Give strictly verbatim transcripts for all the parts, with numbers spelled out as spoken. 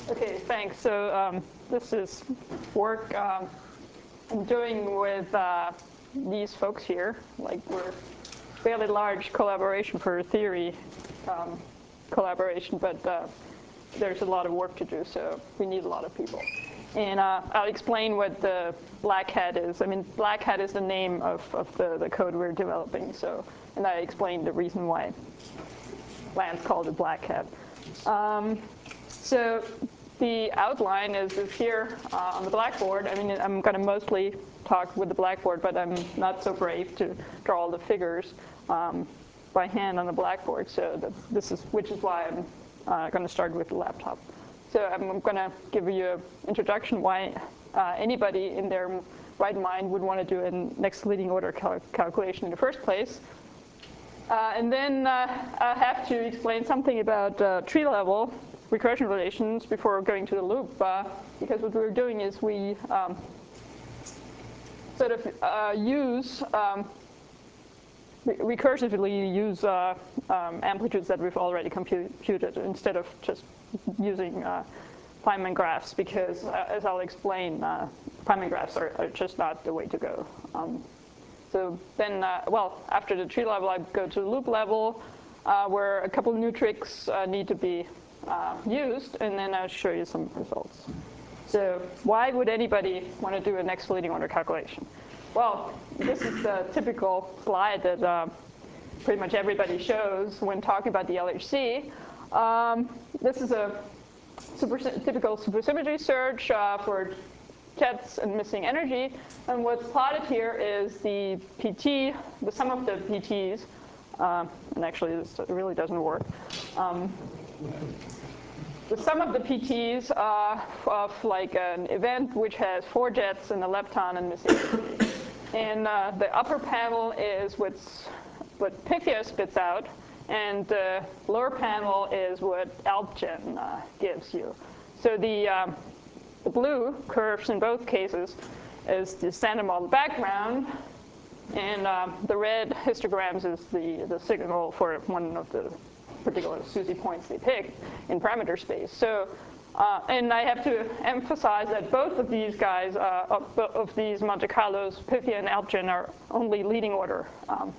Okay, thanks. So um, this is work um, I'm doing with uh, these folks here. Like we're fairly large collaboration for theory um, collaboration, but uh, there's a lot of work to do, so we need a lot of people. And uh, I'll explain what the Black Hat is. I mean, Black Hat is the name of, of the, the code we're developing. So, and I explained the reason why Lance called it Black Hat. Um, so the outline is, is here uh, on the blackboard. I mean, I'm going to mostly talk with the blackboard, but I'm not so brave to draw all the figures um, by hand on the blackboard. So that, this is, which is why I'm uh, going to start with the laptop. So I'm going to give you an introduction why uh, anybody in their right mind would want to do a next leading order cal calculation in the first place. Uh, and then uh, I have to explain something about uh, tree level recursion relations before going to the loop, uh, because what we're doing is we um, sort of uh, use, um, re recursively use uh, um, amplitudes that we've already computed instead of just using uh, Feynman graphs, because uh, as I'll explain, uh, Feynman graphs are, are just not the way to go. Um, So then, uh, well, after the tree level, I go to the loop level, uh, where a couple of new tricks uh, need to be uh, used, and then I'll show you some results. So why would anybody want to do a next leading order calculation? Well, this is the typical slide that uh, pretty much everybody shows when talking about the L H C. Um, this is a super, typical supersymmetry search uh, for jets and missing energy. And what's plotted here is the P T, the sum of the P Ts. Uh, and actually, this really doesn't work. Um, the sum of the P Ts uh, of like an event which has four jets and a lepton and missing energy. And uh, the upper panel is what's, what Pythia spits out. And the lower panel is what AlpGen uh, gives you. So the um, The blue curves in both cases is the standard model background, and um, the red histograms is the, the signal for one of the particular SUSY points they picked in parameter space. So, uh, and I have to emphasize that both of these guys, uh, of, of these Monte Carlos, Pythia and AlpGen, are only leading order um,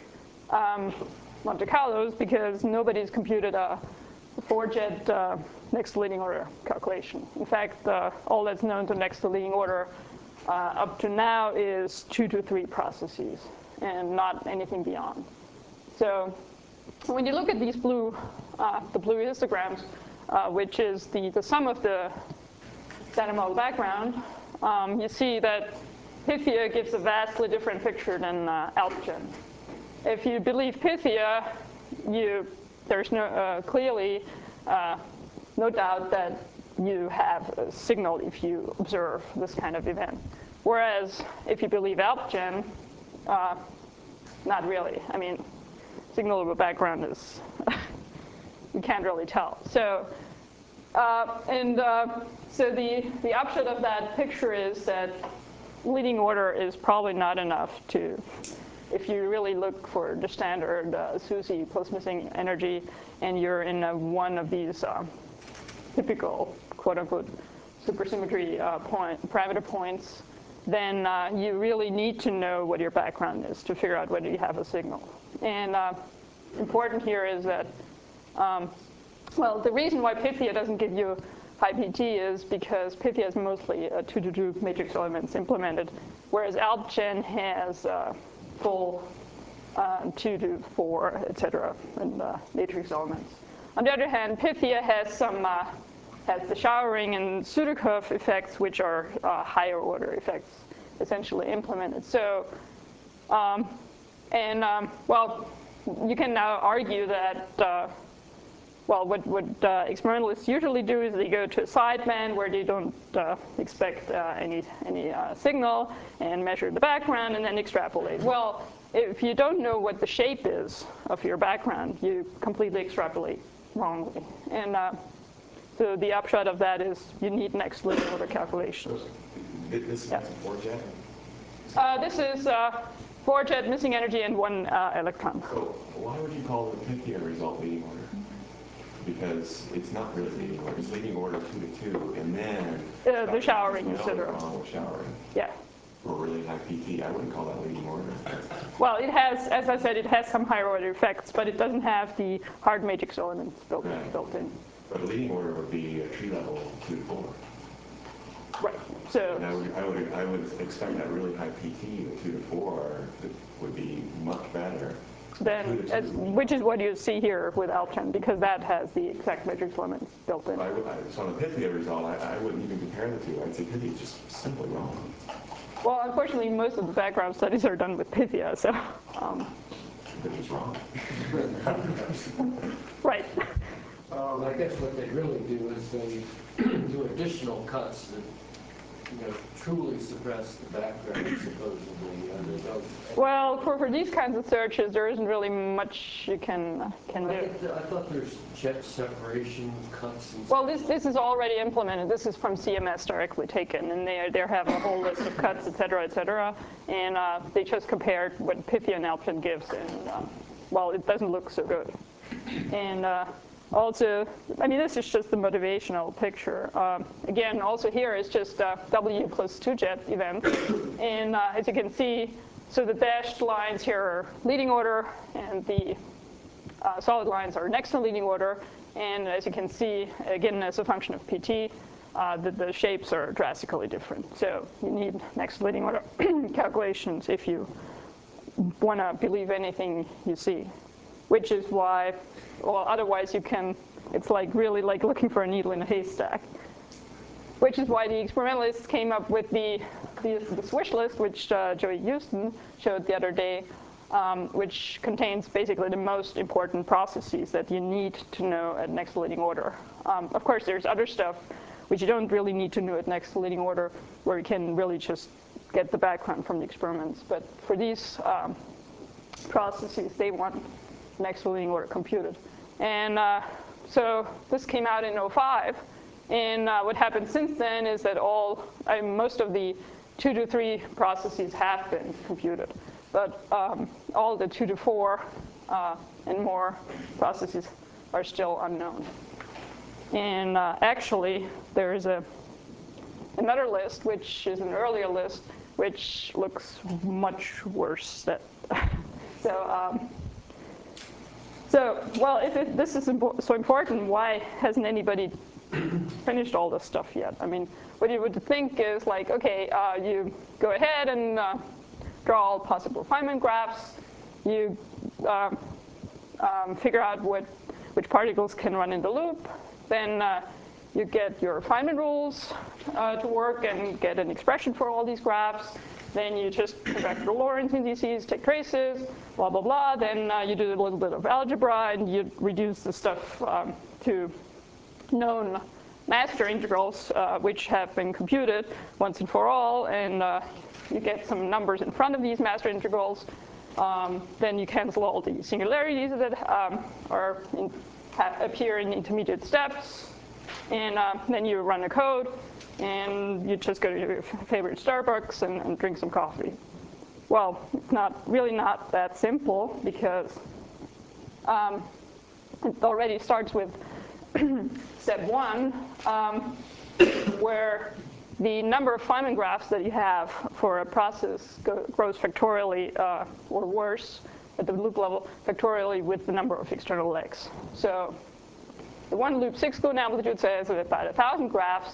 um, Monte Carlos, because nobody's computed a four-jet uh, next leading order calculation. In fact, uh, all that's known to next to leading order uh, up to now is two to three processes, and not anything beyond. So when you look at these blue, uh, the blue histograms, uh, which is the, the sum of the standard model background, um, you see that Pythia gives a vastly different picture than uh, AlpGen. If you believe Pythia, you there's no uh, clearly uh, no doubt that you have a signal if you observe this kind of event. Whereas if you believe AlpGen, uh, not really. I mean, signal over background is you can't really tell. So uh, and uh, so the the upshot of that picture is that leading order is probably not enough to. If you really look for the standard uh, SUSY plus missing energy, and you're in a, one of these uh, typical quote-unquote supersymmetry uh, point, parameter points, then uh, you really need to know what your background is to figure out whether you have a signal. And uh, important here is that, um, well, the reason why Pythia doesn't give you high P T is because Pythia is mostly uh, two to two matrix elements implemented, whereas AlpGen has uh, full uh, two to four, et cetera, and uh, matrix elements. On the other hand, Pythia has some uh, has the showering and pseudocurve effects, which are uh, higher order effects, essentially implemented. So, um, and um, well, you can now argue that. Uh, Well, what, what uh, experimentalists usually do is they go to a sideband where they don't uh, expect uh, any, any uh, signal and measure the background and then extrapolate. Well, if you don't know what the shape is of your background, you completely extrapolate wrongly. And uh, so the upshot of that is you need next leading order calculations. This is yeah. four jet? Uh, this is uh, four jet missing energy and one uh, electron. So why would you call the Pythia result leading order? because it's not really leading order. It's leading order two to two, and then uh, the showering, et no cetera. wrong with showering. Yeah. Or really high P T. I wouldn't call that leading order. Well, it has, as I said, it has some higher order effects, but it doesn't have the hard matrix elements built, right. built in. But a leading order would be a tree level two to four. Right. So. And I would, I would, I would expect that really high P T with two to four would be much better. Then, as, which is what you see here with Altgen, because that has the exact matrix elements built in. I would, I, so on the Pythia result, I, I wouldn't even compare the two. I'd say Pythia is just simply wrong. Well, unfortunately, most of the background studies are done with Pythia, so. Um, They're just wrong. Right. Um, I guess what they really do is they do additional cuts that, you know, truly suppress the background, supposedly. Uh, there's no, well, for, for these kinds of searches, there isn't really much you can can I do. think I thought there's jet separation cuts. And well, this this is already implemented. This is from C M S directly taken, and they they have a whole list of cuts, et cetera, et cetera. And uh, they just compared what Pythia and Altgen gives, and uh, well, it doesn't look so good. And uh, also, I mean, this is just the motivational picture. Um, again, also here is just uh, W plus two jet event. And uh, as you can see, so the dashed lines here are leading order, and the uh, solid lines are next to leading order. And as you can see, again, as a function of P T, uh, the, the shapes are drastically different. So you need next to leading order calculations if you want to believe anything you see. Which is why, well, otherwise you can, it's like really like looking for a needle in a haystack. Which is why the experimentalists came up with the, the, the swish list, which uh, Joey Houston showed the other day, um, which contains basically the most important processes that you need to know at next leading order. Um, of course, there's other stuff which you don't really need to know at next leading order, where you can really just get the background from the experiments. But for these um, processes, they want next leading order computed. And uh, so this came out in oh five. And uh, what happened since then is that all, I mean, most of the two to three processes have been computed. But um, all the two to four uh, and more processes are still unknown. And uh, actually, there is a, another list, which is an earlier list, which looks much worse. That so. Um, So, well, if it, this is impo so important, why hasn't anybody finished all this stuff yet? I mean, what you would think is like, okay, uh, you go ahead and uh, draw all possible Feynman graphs. You uh, um, figure out what which particles can run in the loop. Then uh, you get your Feynman rules uh, to work and get an expression for all these graphs. Then you just correct the Lorentz indices, take traces, blah, blah, blah. Then uh, you do a little bit of algebra, and you reduce the stuff um, to known master integrals, uh, which have been computed once and for all. And uh, you get some numbers in front of these master integrals. Um, then you cancel all the singularities that um, are in, appear in intermediate steps. And uh, then you run a code. And you just go to your favorite Starbucks and, and drink some coffee. Well, it's not really not that simple, because um, it already starts with step one, um, where the number of Feynman graphs that you have for a process go, grows factorially, uh, or worse, at the loop level, factorially with the number of external legs. So the one loop six gluon amplitude says about a thousand graphs.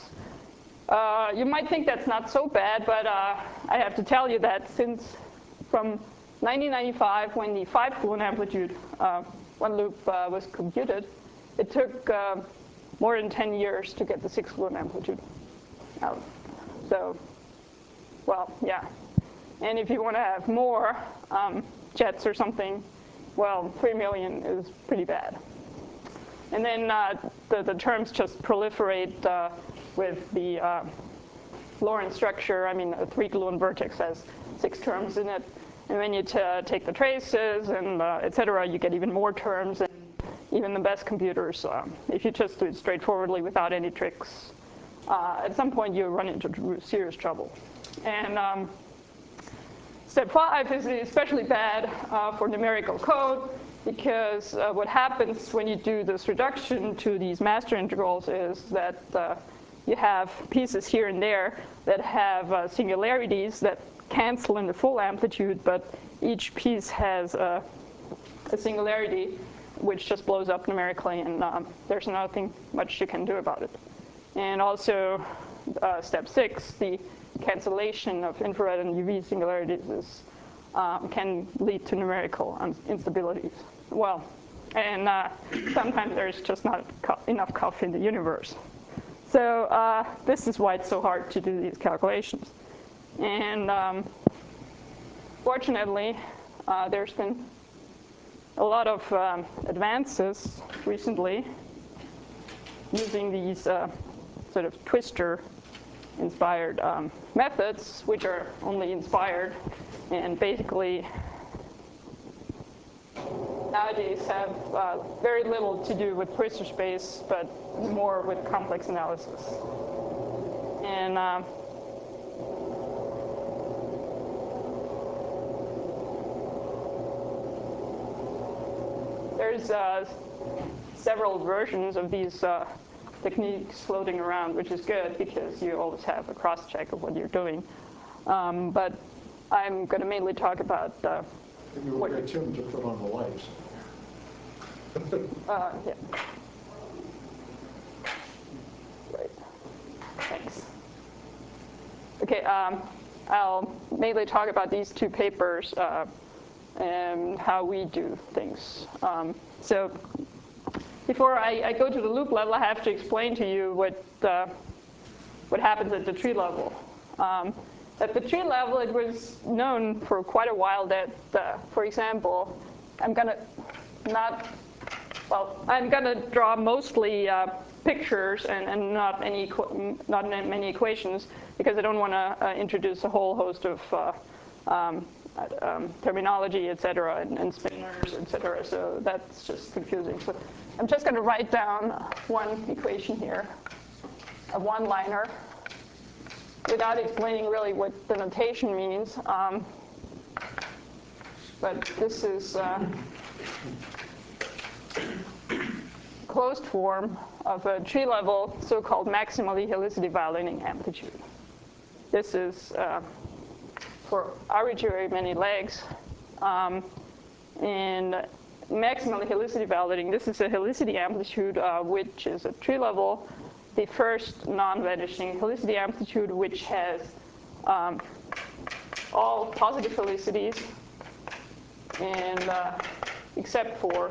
Uh, you might think that's not so bad, but uh, I have to tell you that since from nineteen ninety-five, when the five gluon amplitude uh, one loop uh, was computed, it took uh, more than ten years to get the six gluon amplitude out. So, well, yeah. And if you want to have more um, jets or something, well, three million is pretty bad. And then uh, the, the terms just proliferate uh, with the uh, Lorentz structure. I mean, a three gluon vertex has six terms in it. And when you t take the traces and uh, et cetera, you get even more terms. And even the best computers, um, if you just do it straightforwardly without any tricks, uh, at some point you run into serious trouble. And um, step five is especially bad uh, for numerical code. because uh, what happens when you do this reduction to these master integrals is that uh, you have pieces here and there that have uh, singularities that cancel in the full amplitude, but each piece has a, a singularity which just blows up numerically, and um, there's nothing much you can do about it. And also, uh, step six, the cancellation of infrared and U V singularities is, um, can lead to numerical instabilities. Well, and uh, sometimes there's just not co enough coffee in the universe. So uh, this is why it's so hard to do these calculations. And um, fortunately, uh, there's been a lot of um, advances recently using these uh, sort of twistor-inspired um, methods, which are only inspired and basically nowadays have uh, very little to do with twistor space, but more with complex analysis. And uh, there's uh, several versions of these uh, techniques floating around, which is good because you always have a cross-check of what you're doing. Um, but I'm going to mainly talk about uh, Maybe we'll get Tim to put on the lights. uh, yeah. Right. Thanks. Okay, um, I'll mainly talk about these two papers uh, and how we do things. Um, so before I, I go to the loop level, I have to explain to you what, uh, what happens at the tree level. Um, at the tree level, it was known for quite a while that, uh, for example, I'm going to not, well, I'm going to draw mostly uh, pictures and, and not, any, not many equations, because I don't want to uh, introduce a whole host of uh, um, um, terminology, et cetera, and, and spinners, et cetera. So that's just confusing. So I'm just going to write down one equation here, a one-liner, without explaining really what the notation means. Um, but this is uh, closed form of a tree-level so-called maximally helicity violating amplitude. This is uh, for arbitrary many legs. Um, and maximally helicity violating, this is a helicity amplitude, uh, which is at tree level the first non-vanishing helicity amplitude, which has um, all positive helicities, and uh, except for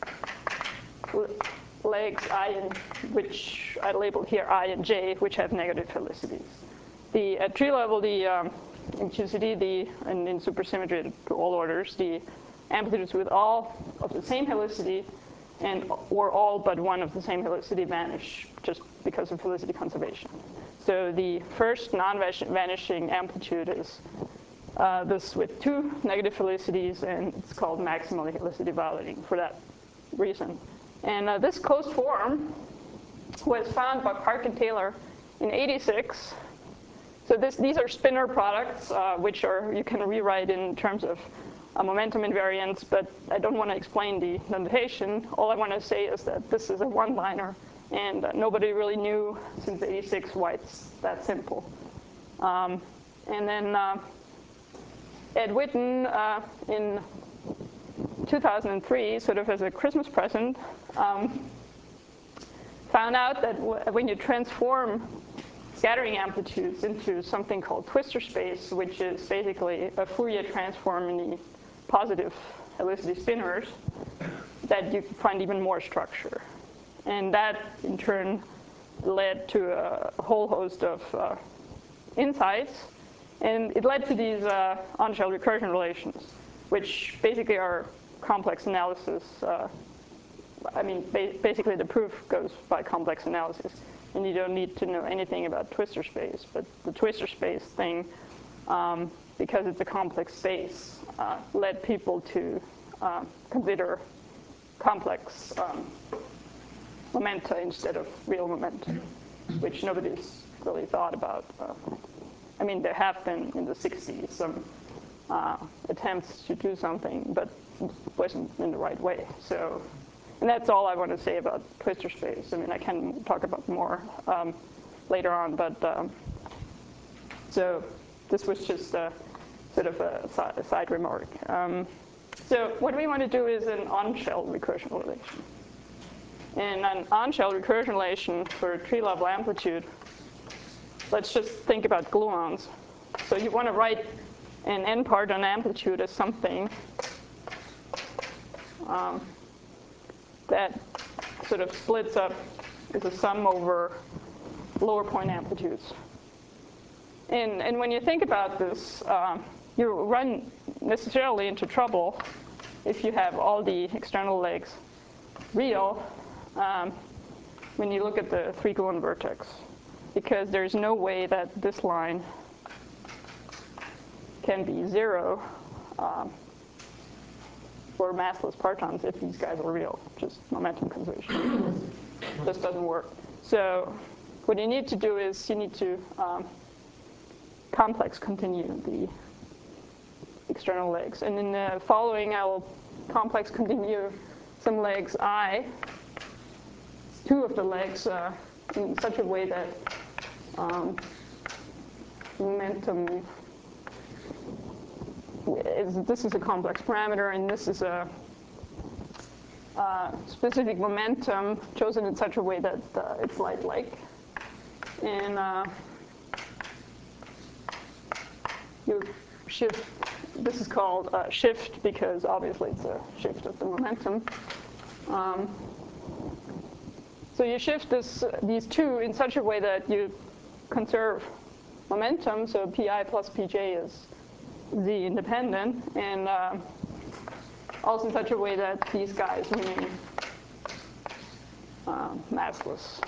legs I and which I labeled here I and J, which have negative helicities. The at tree level, the um, in Q C D, the and in supersymmetry to all orders, the amplitudes with all of the same helicity and or all but one of the same helicity vanish just because of helicity conservation. So the first non-vanishing amplitude is uh, this with two negative helicities, and it's called maximally helicity violating for that reason. And uh, this closed form was found by Park and Taylor in eighty-six. So this, these are spinor products, uh, which are you can rewrite in terms of uh, momentum invariance, but I don't want to explain the notation. All I want to say is that this is a one-liner, and uh, nobody really knew since eighty-six why it's that simple. Um, and then uh, Ed Witten uh, in two thousand three, sort of as a Christmas present, um, found out that w when you transform scattering amplitudes into something called twistor space, which is basically a Fourier transform in the positive helicity spinors, that you find even more structure. And that, in turn, led to a whole host of uh, insights. And it led to these uh, on-shell recursion relations, which basically are complex analysis. Uh, I mean, ba basically the proof goes by complex analysis. And you don't need to know anything about twistor space. But the twistor space thing, um, because it's a complex space, uh, led people to uh, consider complex um, momenta instead of real momenta, which nobody's really thought about. Uh, I mean, there have been in the sixties some uh, attempts to do something, but wasn't in the right way. So, and that's all I want to say about twistor space. I mean, I can talk about more um, later on, but um, so this was just a, sort of a, a side remark. Um, so what we want to do is an on-shell recursion relation. In an on-shell recursion relation for tree-level amplitude, let's just think about gluons. So you want to write an n part on amplitude as something um, that sort of splits up as a sum over lower point amplitudes. And, and when you think about this, uh, you run necessarily into trouble if you have all the external legs real um, when you look at the three gluon vertex, because there's no way that this line can be zero um, for massless partons if these guys are real, just momentum conservation. This doesn't work. So what you need to do is you need to um, complex continue the external legs. And in the following, I will complex continue some legs I, two of the legs, uh, in such a way that um, momentum is, this is a complex parameter, and this is a uh, specific momentum chosen in such a way that uh, it's light-like. And uh, you shift, this is called uh, shift because obviously it's a shift of the momentum. Um, so you shift this, these two in such a way that you conserve momentum, so Pi plus Pj is Z independent, and uh, also in such a way that these guys remain uh, massless.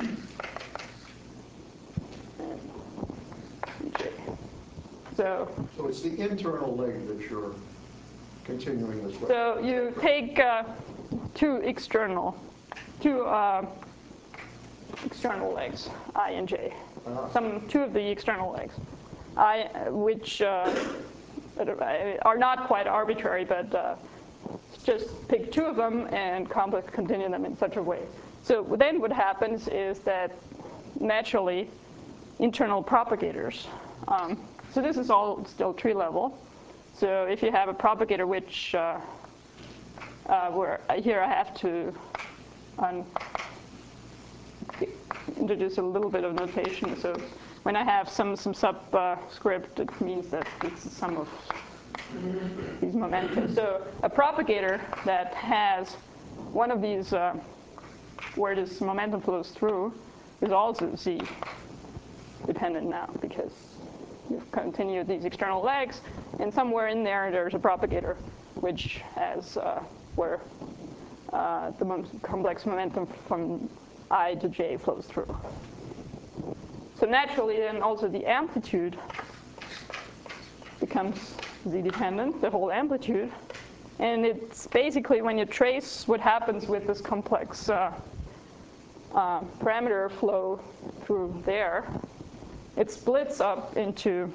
And Pj. So, So it's the internal leg that you're continuing this way. so you take uh, two external, two uh, external legs, I and J. Ah. Some two of the external legs, I, which uh, are not quite arbitrary, but uh, just pick two of them and complex continue them in such a way. So then what happens is that naturally internal propagators. Um, so this is all still tree level. So if you have a propagator which, uh, uh, where here I have to um, introduce a little bit of notation. So when I have some, some subscript, it means that it's the sum of these momentum. So a propagator that has one of these, uh, where this momentum flows through, is also Z dependent now, because you've continued these external legs, and somewhere in there there's a propagator which has uh, where uh, the mom complex momentum from I to J flows through. So naturally then also the amplitude becomes Z dependent, the whole amplitude. And it's basically when you trace what happens with this complex uh, uh, parameter flow through there, it splits up into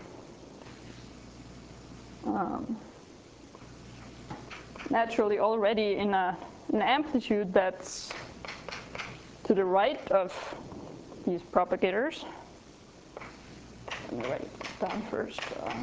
um, naturally already in a, an amplitude that's to the right of these propagators. Let me write it down first. Uh,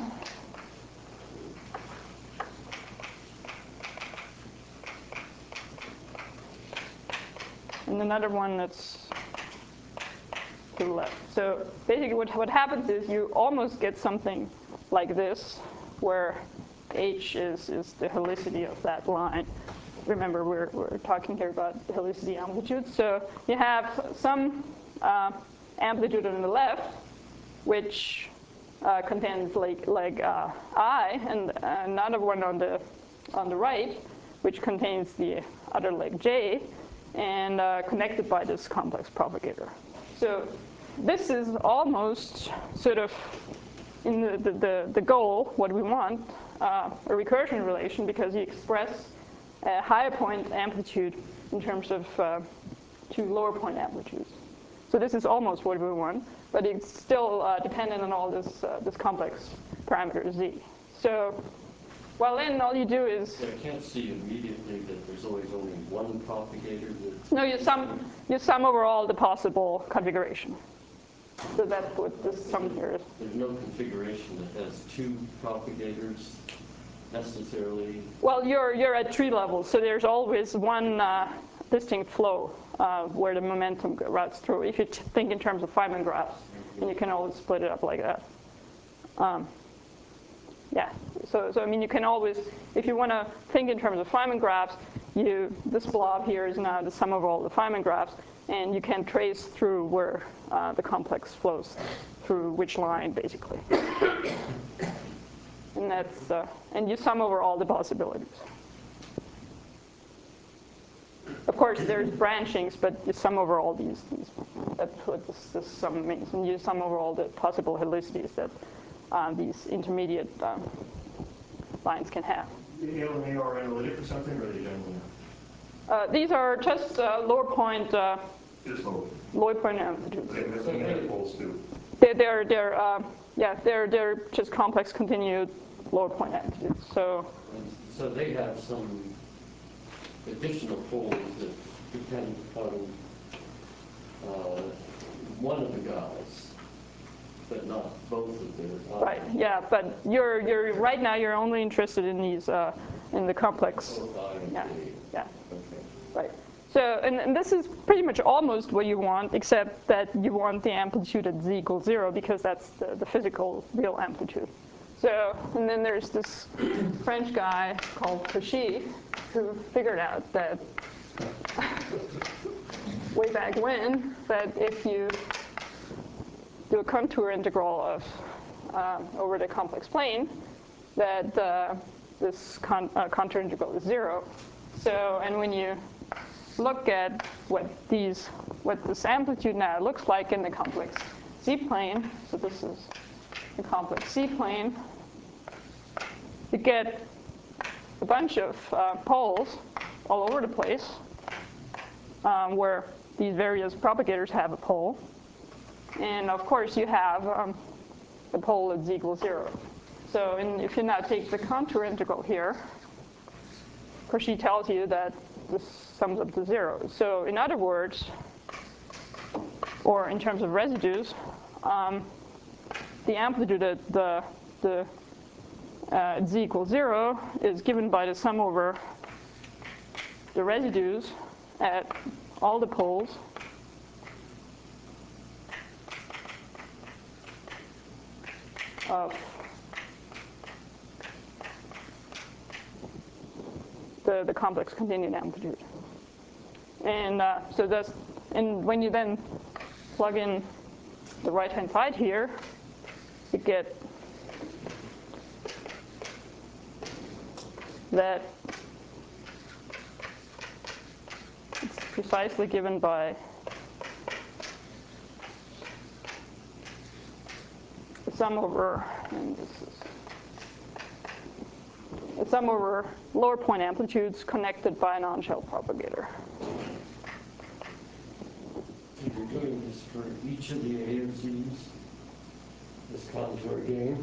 and another one that's to the left. So basically what, what happens is you almost get something like this, where H is, is the helicity of that line. Remember, we're, we're talking here about the helicity amplitude. So you have some uh, amplitude on the left, which uh, contains like, like uh, I, and another one on the, on the right, which contains the other leg J, and uh, connected by this complex propagator. So this is almost sort of in the, the, the, the goal, what we want, uh, a recursion relation, because you express a higher point amplitude in terms of uh, two lower point amplitudes. So this is almost what we want, but it's still uh, dependent on all this, uh, this complex parameter Z. So Well, then all you do is, So I can't see immediately that there's always only one propagator that... no, you sum, you sum over all the possible configuration. So that's what this sum here is. There's no configuration that has two propagators necessarily. Well, you're, you're at tree level, so there's always one uh, distinct flow uh, where the momentum routes through. If you t think in terms of Feynman graphs, and you can always split it up like that. Um, yeah, so, so I mean, you can always, if you want to think in terms of Feynman graphs, you, this blob here is now the sum of all the Feynman graphs, and you can trace through where uh, the complex flows through which line, basically. And that's, uh, and you sum over all the possibilities. Of course, there's branchings, but you sum over all these. these that's what this, this sum means. And you sum over all the possible helicities that uh, these intermediate uh, lines can have. The A L and A R analytic or something, or are they generally not? Uh, these are just uh, lower point, uh, Just low. lower point amplitudes. They have some other poles too. They're, they're, they're uh, yeah, they're, they're just complex continued lower point amplitudes. So, So they have some additional poles that depend on uh, one of the guys, but not both of their. Uh, right, yeah, but you're, you're, right now you're only interested in these, uh, in the complex. both I and Yeah, A. yeah, Okay. right. So, and, and this is pretty much almost what you want, except that you want the amplitude at z equals zero, because that's the, the physical real amplitude. So, and then there's this French guy called Cauchy, who figured out that way back when, that if you do a contour integral of um, over the complex plane, that uh, this con uh, contour integral is zero. So, and when you look at what these, what this amplitude now looks like in the complex z-plane, so this is the complex z-plane, you get a bunch of uh, poles all over the place um, where these various propagators have a pole. And of course you have um, the pole at z equals zero. So in, if you now take the contour integral here, Cauchy tells you that this sums up to zero. So in other words, or in terms of residues, um, the amplitude at the, the uh, z equals zero is given by the sum over the residues at all the poles of the, the complex continued amplitude. And uh, so that's, and when you then plug in the right-hand side here, you get that it's precisely given by the sum over, and this is the sum over lower point amplitudes connected by a non-shell propagator. So you're doing this for each of the A of Z's, this contour game?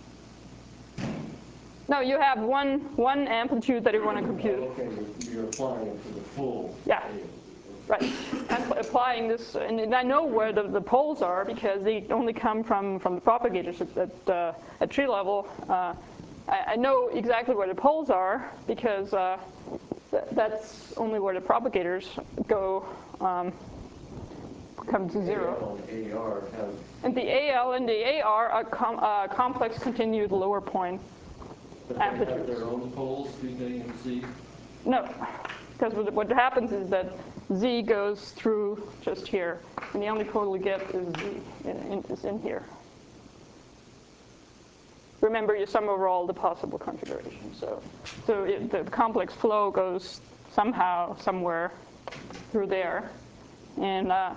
No, you have one, one amplitude that you want to compute. Oh, okay, you're, you're applying it to the full. Yeah. A of Z. Right. I'm applying this, and I know where the, the poles are because they only come from, from the propagators at, at, uh, at tree level. Uh, I, I know exactly where the poles are because uh, th that's only where the propagators go, um, come to zero. A L and A R have. And the A L and the A R are com uh, complex continued lower point But they have amplitudes. their own poles, do they, in Z? No, because what, what happens is that Z goes through just here, and the only pole we get is Z, in, in, is in here. Remember, you sum over all the possible configurations. So, so it, the complex flow goes somehow, somewhere through there, and uh,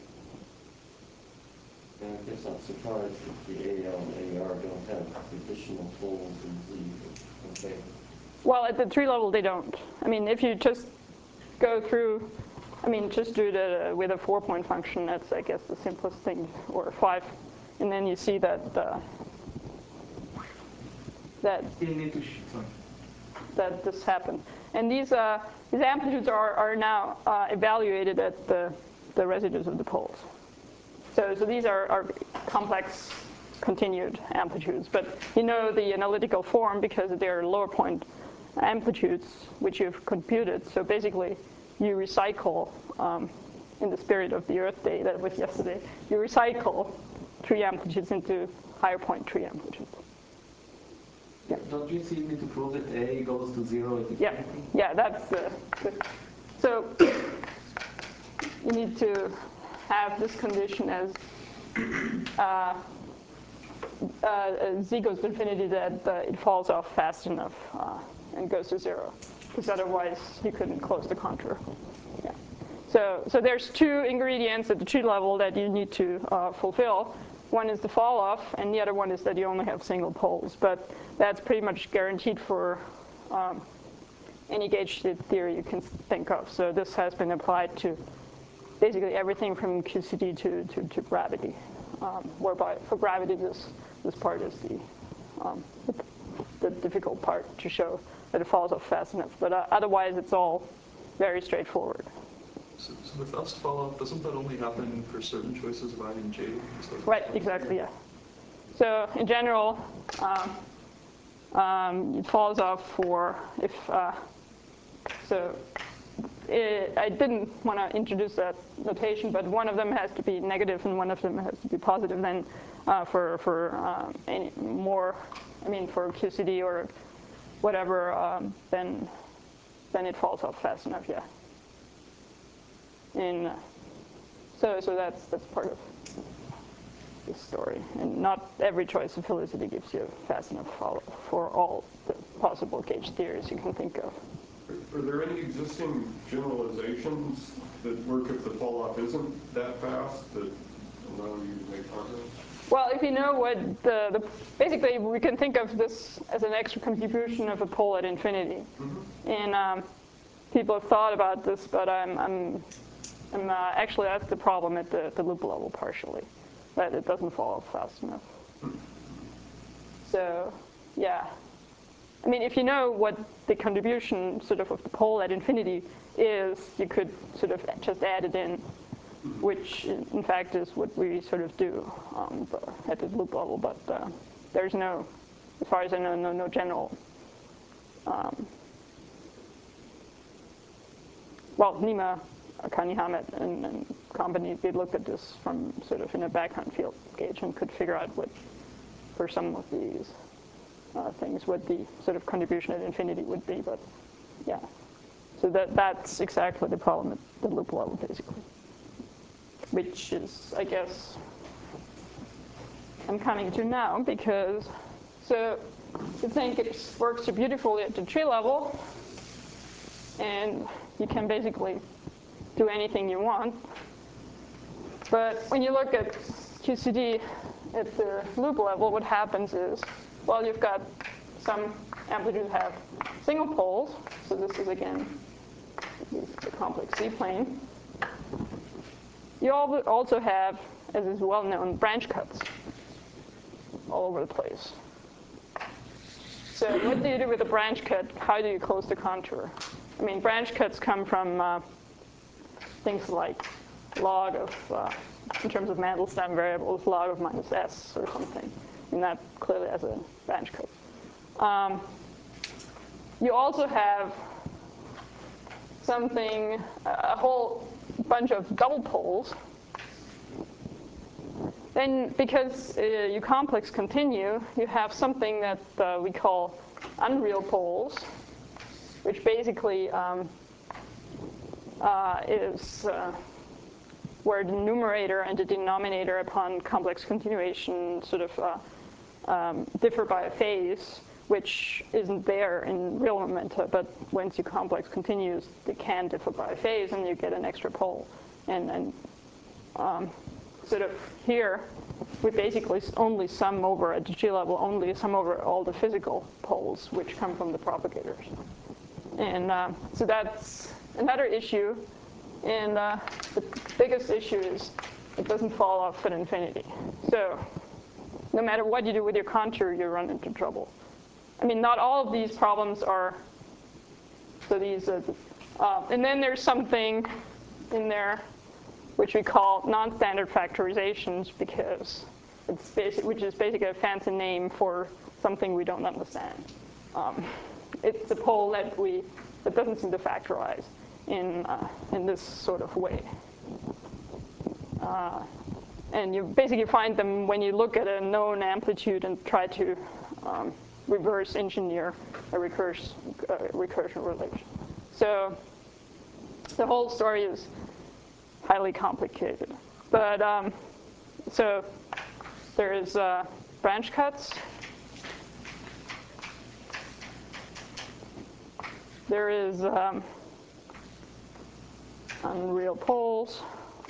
And I guess I'm surprised that the A L and A R don't have additional poles in Z. Okay. well, at the tree level, they don't. I mean, if you just go through, I mean, just do it with a four-point function. That's, I guess, the simplest thing, or five, and then you see that uh, that In into sheet, sorry. that this happened. And these, uh, these amplitudes are, are now uh, evaluated at the, the residues of the poles. So, so these are, are complex continued amplitudes. But you know the analytical form because they're lower point amplitudes, which you've computed. So basically, you recycle, um, in the spirit of the Earth Day that was yesterday, you recycle tree amplitudes into higher point tree amplitudes. Yeah. Don't you still need to prove that A goes to zero at Yeah, infinity? yeah, that's the, the so you need to have this condition as uh, uh, z goes to infinity, that uh, it falls off fast enough uh, and goes to zero, because otherwise you couldn't close the contour. Yeah. So, so there's two ingredients at the tree level that you need to uh, fulfill. One is the fall off, and the other one is that you only have single poles. But that's pretty much guaranteed for um, any gauge theory you can think of. So this has been applied to basically everything from Q C D to, to, to gravity, um, whereby for gravity this, this part is the, um, the difficult part to show that it falls off fast enough. But uh, otherwise it's all very straightforward. So, so the fast fall-off, doesn't that only happen for certain choices of I and J? Right, exactly, yeah. So in general, um, um, it falls off for if, uh, so it, I didn't want to introduce that notation, but one of them has to be negative and one of them has to be positive. Then uh, for, for um, any more, I mean for Q C D or whatever, um, then, then it falls off fast enough, yeah. And uh, so, so that's that's part of this story. And not every choice of helicity gives you a fast enough follow for all the possible gauge theories you can think of. Are, are there any existing generalizations that work if the fall off isn't that fast that allow you to make progress? Well, if you know what the, the basically we can think of this as an extra contribution of a pole at infinity. Mm-hmm. And um, people have thought about this, but I'm, I'm And uh, actually, that's the problem at the, the loop level partially, that it doesn't fall off fast enough. So, yeah. I mean, if you know what the contribution sort of of the pole at infinity is, you could sort of just add it in, which in fact is what we sort of do um, at the loop level. But uh, there's no, as far as I know, no, no general. Um, well, Nima Kani Hamet and, and company, they looked at this from sort of in a background field gauge and could figure out what, for some of these uh, things, what the sort of contribution at infinity would be. But yeah, so that that's exactly the problem at the loop level, basically, which is, I guess, I'm coming to now because, so you think it works so beautifully at the tree level, and you can basically do anything you want. But when you look at Q C D at the loop level, what happens is, well, you've got some amplitudes have single poles. So this is, again, the complex Z-plane. You also have, as is well known, branch cuts all over the place. So what do you do with a branch cut? How do you close the contour? I mean, branch cuts come from uh, things like log of, uh, in terms of Mandelstam variables, log of minus s or something. And that clearly has a branch cut. Um, you also have something, a whole bunch of double poles. Then because uh, you complex continue, you have something that uh, we call unreal poles, which basically um, uh, is uh, where the numerator and the denominator upon complex continuation sort of uh, um, differ by a phase, which isn't there in real momenta, but once you complex continues, they can differ by a phase, and you get an extra pole. And, and um, sort of here, we basically only sum over, at the G level, only sum over all the physical poles, which come from the propagators. And uh, so that's another issue. And uh, the biggest issue is it doesn't fall off at infinity. So no matter what you do with your contour, you run into trouble. I mean, not all of these problems are So these are, the, uh, and then there's something in there which we call non-standard factorizations, because it's basic, which is basically a fancy name for something we don't understand. Um, it's a pole that we that doesn't seem to factorize in uh, in this sort of way. Uh, and you basically find them when you look at a known amplitude and try to um, reverse engineer a recurse, uh, recursion relation. So the whole story is highly complicated. But um, so there is uh, branch cuts. There is um, unreal poles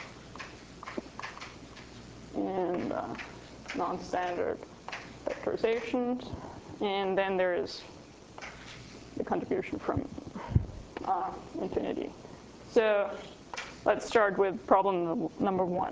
and uh, non-standard factorizations. And then there is the contribution from uh, infinity. So let's start with problem number one.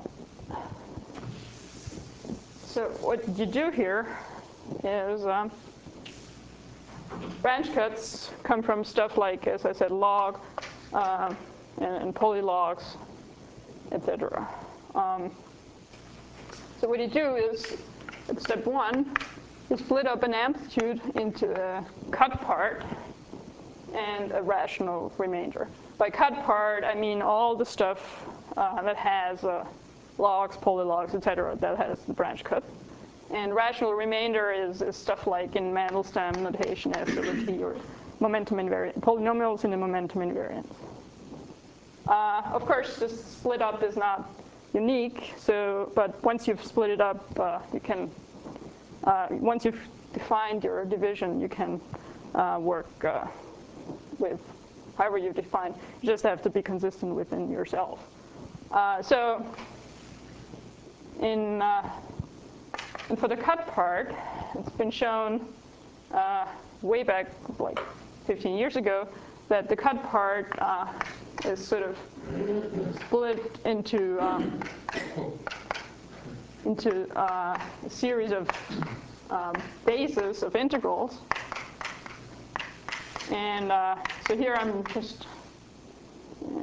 So what you do here is um, branch cuts come from stuff like, as I said, log uh, and, and polylogs, et cetera. Um, so what you do is, at step one, you split up an amplitude into a cut part and a rational remainder. By cut part, I mean all the stuff uh, that has uh, logs, polylogs, et cetera, that has the branch cut. And rational remainder is, is stuff like in Mandelstam notation, S over T, or momentum invariant, polynomials in the momentum invariant. Uh, of course, this split up is not unique, so, but once you've split it up, uh, you can, uh, once you've defined your division, you can uh, work uh, with however you define. You just have to be consistent within yourself. Uh, so in, uh, and for the cut part, it's been shown uh, way back like fifteen years ago that the cut part uh, is sort of split into um, into uh, a series of um, bases of integrals. And uh, so here I'm just uh,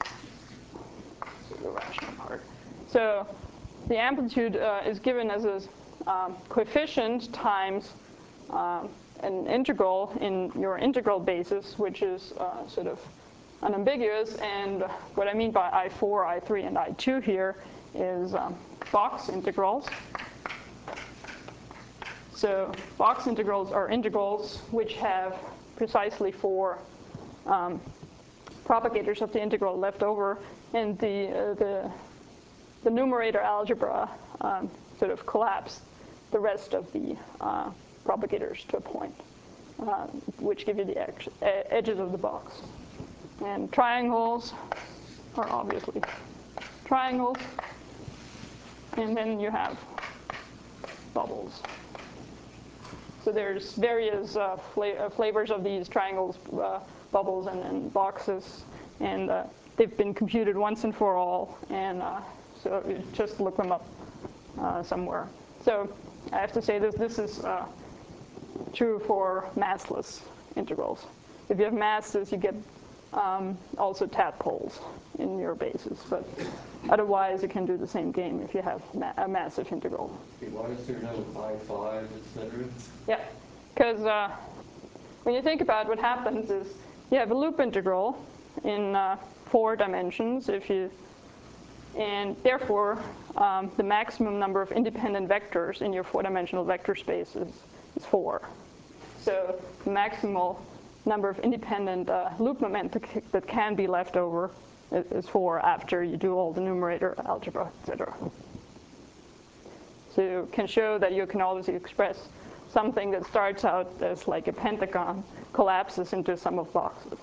the rational part. So the amplitude uh, is given as a um, coefficient times um, an integral in your integral basis, which is uh, sort of unambiguous. And what I mean by I four, I three, and I two here is um, box integrals. So box integrals are integrals which have precisely four um, propagators of the integral left over, and the uh, the, the numerator algebra um, sort of collapse the rest of the uh, propagators to a point, uh, which give you the ed edges of the box. And triangles are obviously triangles, and then you have bubbles. So there's various uh, fla flavors of these triangles, uh, bubbles, and, and boxes, and uh, they've been computed once and for all, and uh, so you just look them up uh, somewhere. So I have to say this, this is uh, true for massless integrals. If you have masses, you get um, also tadpoles in your basis, but otherwise you can do the same game if you have ma a massive integral. Why is there no I five, et cetera? Yeah, because uh, when you think about what happens is you have a loop integral in uh, four dimensions, if you, and therefore um, the maximum number of independent vectors in your four-dimensional vector space is, is four. So the maximal number of independent uh, loop momenta that can be left over is, is four after you do all the numerator algebra, et cetera. So you can show that you can always express something that starts out as like a pentagon, collapses into a sum of boxes.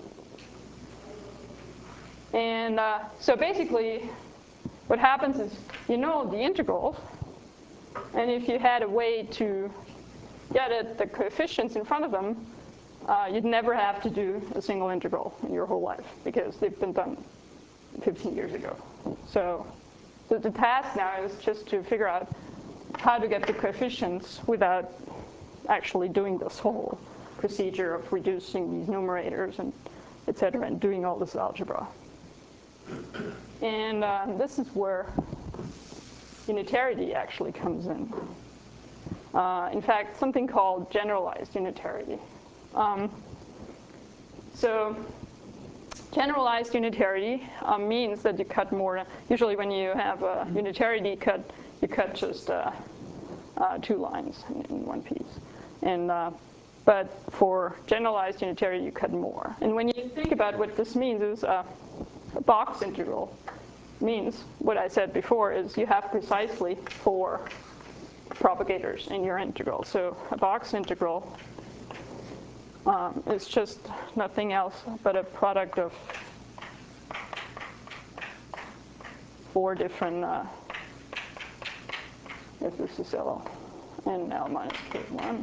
And uh, so basically, what happens is you know the integrals, and if you had a way to get at the coefficients in front of them, uh, you'd never have to do a single integral in your whole life, because they've been done fifteen years ago. So the, the task now is just to figure out how to get the coefficients without actually doing this whole procedure of reducing these numerators and et cetera, and doing all this algebra. And um, this is where unitarity actually comes in. Uh, in fact, something called generalized unitarity. Um, so generalized unitarity um, means that you cut more. Usually when you have a unitarity cut, you cut just uh, uh, two lines in, in one piece. And, uh, but for generalized unitarity, you cut more. And when you think about what this means is uh, a box integral means, what I said before, is you have precisely four propagators in your integral. So a box integral um, is just nothing else but a product of four different, uh, if this is L and L minus K one.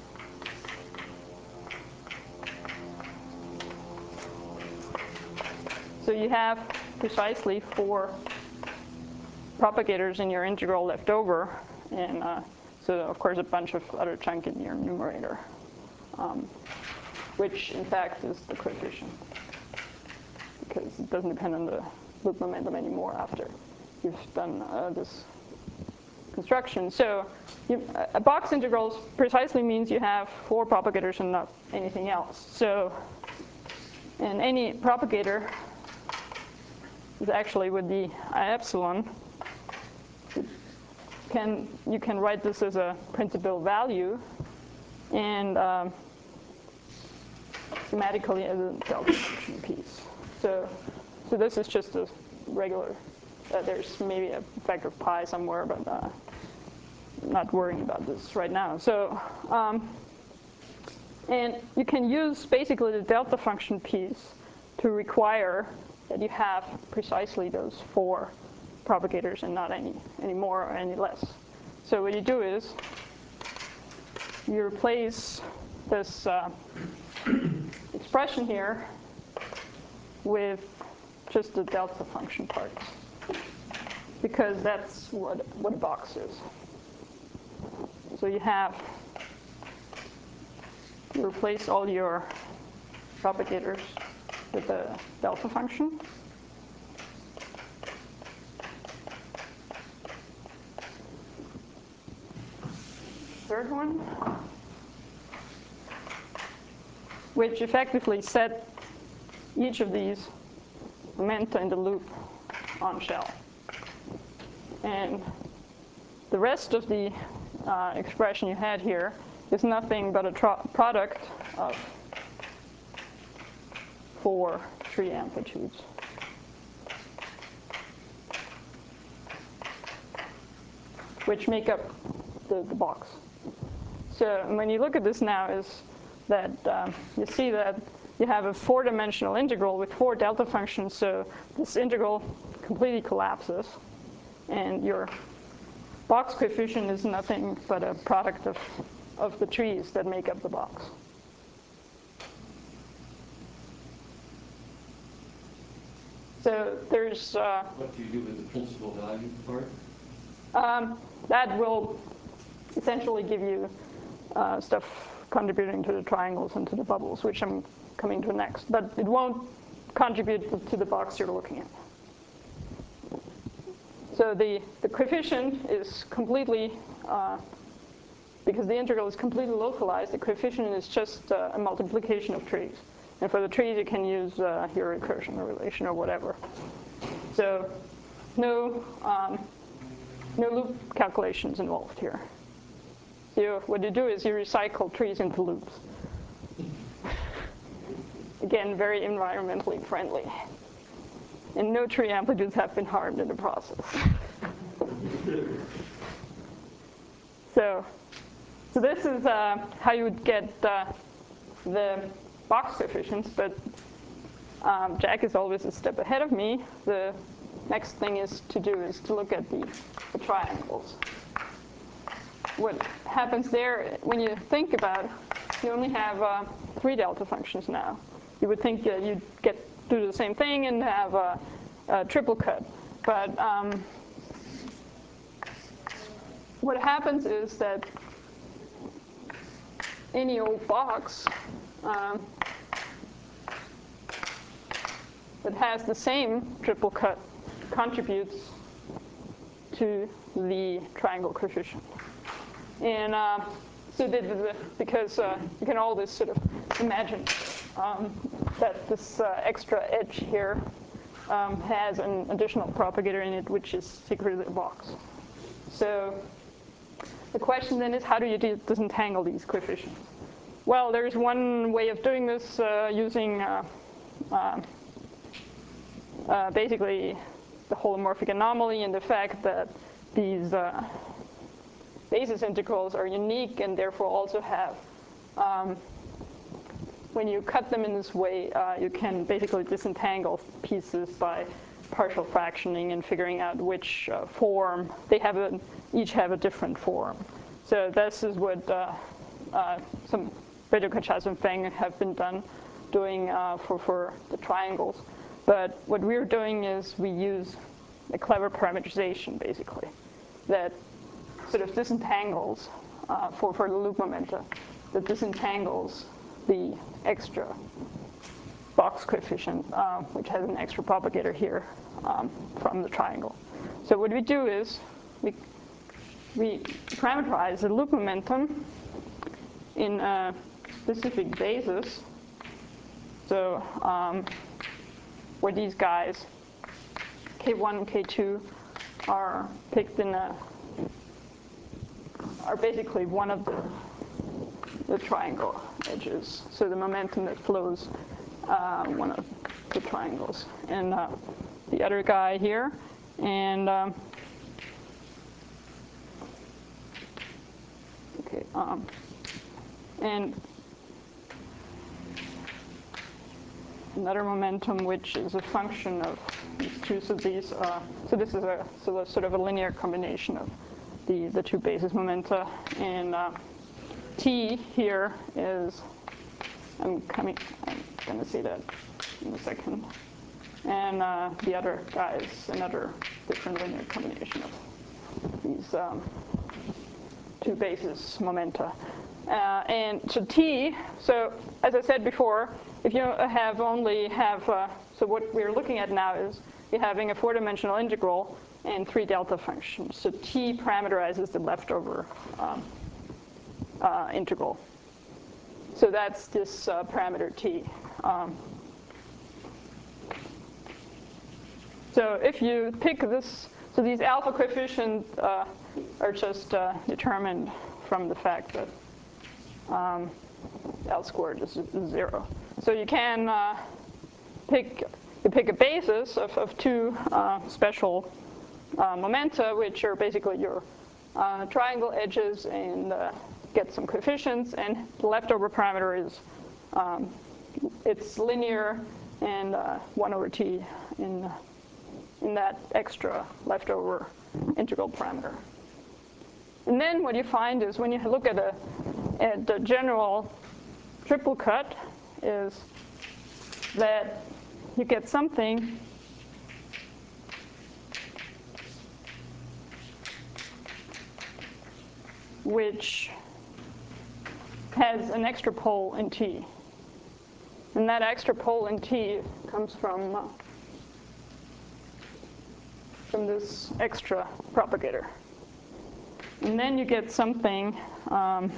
So you have precisely four propagators in your integral left over, and uh, so of course a bunch of other chunk in your numerator, um, which in fact is the coefficient, because it doesn't depend on the loop momentum anymore after you've done uh, this construction. So you, a box integral precisely means you have four propagators and not anything else. So, and any propagator is actually with the I epsilon. Can, you can write this as a principal value, and um, thematically as a delta function piece. So, so this is just a regular. Uh, there's maybe a factor of pi somewhere, but uh, not worrying about this right now. So, um, and you can use basically the delta function piece to require that you have precisely those four propagators and not any, any more or any less. So what you do is you replace this uh, expression here with just the delta function part, because that's what, what a box is. So you have, you replace all your propagators with the delta function. Third one, which effectively set each of these momenta in the loop on shell. And the rest of the uh, expression you had here is nothing but a product of four tree amplitudes. Which make up the, the box. So when you look at this now is that um, you see that you have a four-dimensional integral with four delta functions, so this integral completely collapses, and your box coefficient is nothing but a product of, of the trees that make up the box. So there's... Uh, what do you do with the principal value part? Um, that will essentially give you uh, stuff contributing to the triangles and to the bubbles, which I'm coming to next. But it won't contribute to the box you're looking at. So the, the coefficient is completely, uh, because the integral is completely localized, the coefficient is just uh, a multiplication of trees. And for the trees, you can use uh, your recursion or relation or whatever. So no, um, no loop calculations involved here. So what you do is you recycle trees into loops. Again, very environmentally friendly. And no tree amplitudes have been harmed in the process. so, so this is uh, how you would get uh, the box coefficients, but um, Jack is always a step ahead of me. The next thing is to do is to look at the, the triangles. What happens there, when you think about, you only have uh, three delta functions now. You would think that you'd get do the same thing and have a, a triple cut. But um, what happens is that any old box um, that has the same triple cut contributes to the triangle coefficient. And uh, so the, the, the, because uh, you can always sort of imagine um, that this uh, extra edge here um, has an additional propagator in it, which is secretly a box. So the question then is, how do you disentangle these coefficients? Well, there's one way of doing this uh, using uh, uh, uh, basically the holomorphic anomaly and the fact that these uh, basis integrals are unique and therefore also have, um, when you cut them in this way, uh, you can basically disentangle pieces by partial fractioning and figuring out which uh, form. They have a, each have a different form. So this is what uh, uh, some Brito-Kachas and Feng have been done doing uh, for, for the triangles. But what we're doing is we use a clever parameterization, basically, that sort of disentangles, uh, for, for the loop momenta, that disentangles the extra box coefficient, uh, which has an extra propagator here, um, from the triangle. So what we do is we, we parameterize the loop momentum in a specific basis. So um, where these guys, K one and K two, are picked in a, are basically one of the, the triangle edges. So the momentum that flows uh, one of the triangles. And uh, the other guy here, and um, okay, um, and another momentum which is a function of these two. So these, uh, so this is a so a sort of a linear combination of the the two basis momenta, and uh, T here is, I'm coming, I'm going to see that in a second, and uh, the other guy is another different linear combination of these um, two basis momenta. Uh, and so T, so as I said before, if you have only have, uh, so what we're looking at now is you're having a four-dimensional integral and three delta functions. So T parameterizes the leftover um, uh, integral. So that's this uh, parameter T. Um, so if you pick this, so these alpha coefficients uh, are just uh, determined from the fact that um, L squared is, is zero. So you can uh, pick, you pick a basis of, of two uh, special uh, momenta, which are basically your uh, triangle edges, and uh, get some coefficients, and the leftover parameter is, um, it's linear, and uh, one over t in, in that extra leftover integral parameter. And then what you find is when you look at, a, at the general triple cut is that you get something which has an extra pole in T. And that extra pole in T comes from, uh, from this extra propagator. And then you get something, um,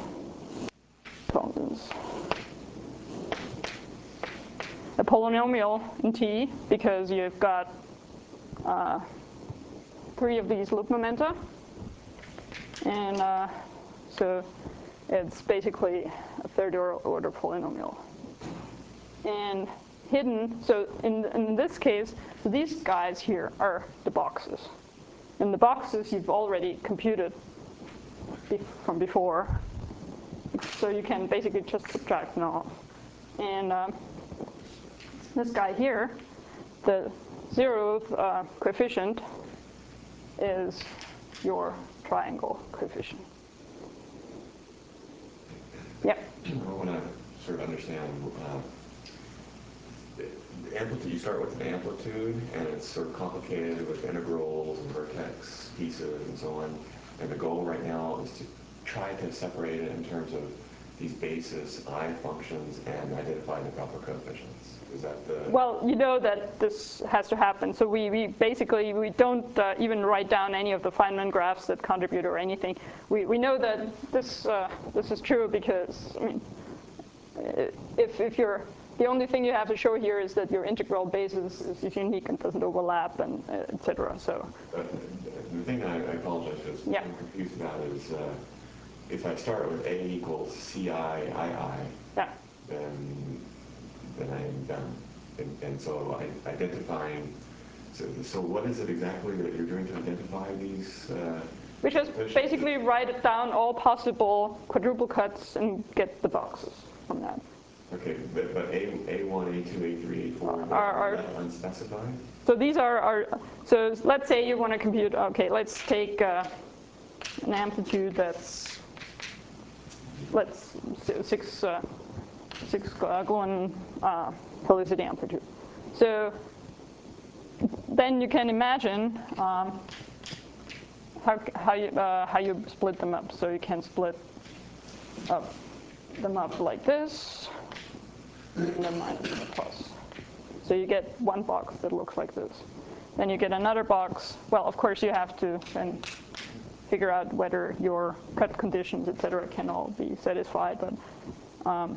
a polynomial in T, because you've got uh, three of these loop momenta. And uh, so it's basically a third order polynomial. And hidden, so in, in this case, these guys here are the boxes. And the boxes you've already computed from before. So you can basically just subtract them off. And uh, this guy here, the zeroth uh, coefficient, is your triangle coefficient. Yep. I want to sort of understand uh, the amplitude. You start with an amplitude, and it's sort of complicated with integrals and vertex pieces and so on. And the goal right now is to try to separate it in terms of these basis I functions and identify the proper coefficients? Is that the... Well, you know that this has to happen. So we, we basically, we don't uh, even write down any of the Feynman graphs that contribute or anything. We, we know that this, uh, this is true because, I mean, if, if you're, the only thing you have to show here is that your integral basis is unique and doesn't overlap, and uh, et cetera. So uh, the thing I, I apologize for, yeah. I'm confused about is uh, if I start with A equals C I I I, yeah. then then I am done. And, and so I, identifying, so, so what is it exactly that you're doing to identify these? Uh, we just basically write down all possible quadruple cuts and get the boxes from that. Okay, but, but A, A1, A two, A three, A four, are, are unspecified? So these are, are, so let's say you want to compute, okay, let's take uh, an amplitude that's, let's, six, uh, six uh, gluon uh, helicity amplitude. So then you can imagine um, how, how, you, uh, how you split them up. So you can split up them up like this, and then minus and a plus. So you get one box that looks like this. Then you get another box. Well, of course, you have to then figure out whether your cut conditions, et cetera, can all be satisfied. But um,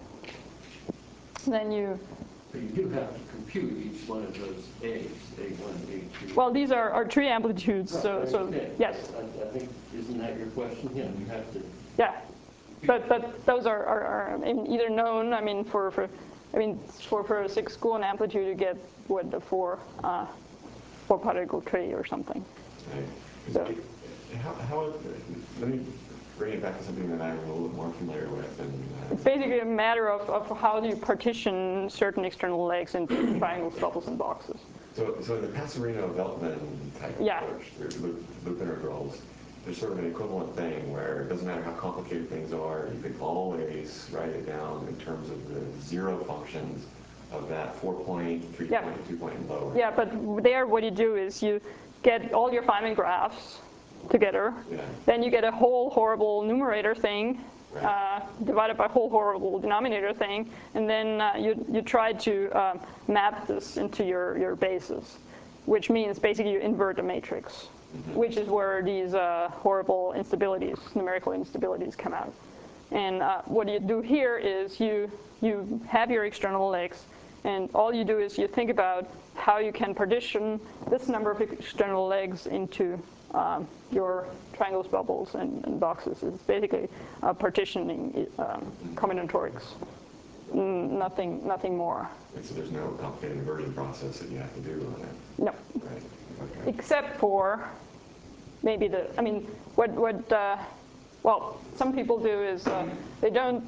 then you... But you do have to compute each one of those A's, A one, A two. Well, these are, are tree amplitudes, Right, so, so yes. I, I think, isn't that your question? Yeah, you have to... Yeah, but, but those are, are, are either known, I mean, for, for I mean, for, for a six gluon amplitude, you get, what, the four, uh, four particle tree or something. Right. So. How, how, let me bring it back to something that I'm a little bit more familiar with. And, uh, it's basically a matter of, of how do you partition certain external legs into triangles, bubbles, and boxes. So, so the Passarino-Veltman type yeah. approach, loop, loop integrals, there's sort of an equivalent thing where it doesn't matter how complicated things are, you can always write it down in terms of the zero functions of that four point, three yeah. point, two point, and lower. Yeah, but there what you do is you get all your Feynman graphs together. Yeah. Then you get a whole horrible numerator thing right. uh, divided by whole horrible denominator thing. And then uh, you, you try to uh, map this into your, your basis, which means basically you invert the matrix. Which is where these uh, horrible instabilities, numerical instabilities come out. And uh, what you do here is you, you have your external legs, and all you do is you think about how you can partition this number of external legs into um, your triangles, bubbles, and, and boxes. It's basically uh, partitioning um, combinatorics. Mm, nothing, nothing more. And so there's no complicated inversion process that you have to do on it? No. Right. Okay. Except for maybe the, I mean, what, what uh, well, some people do is uh, they don't,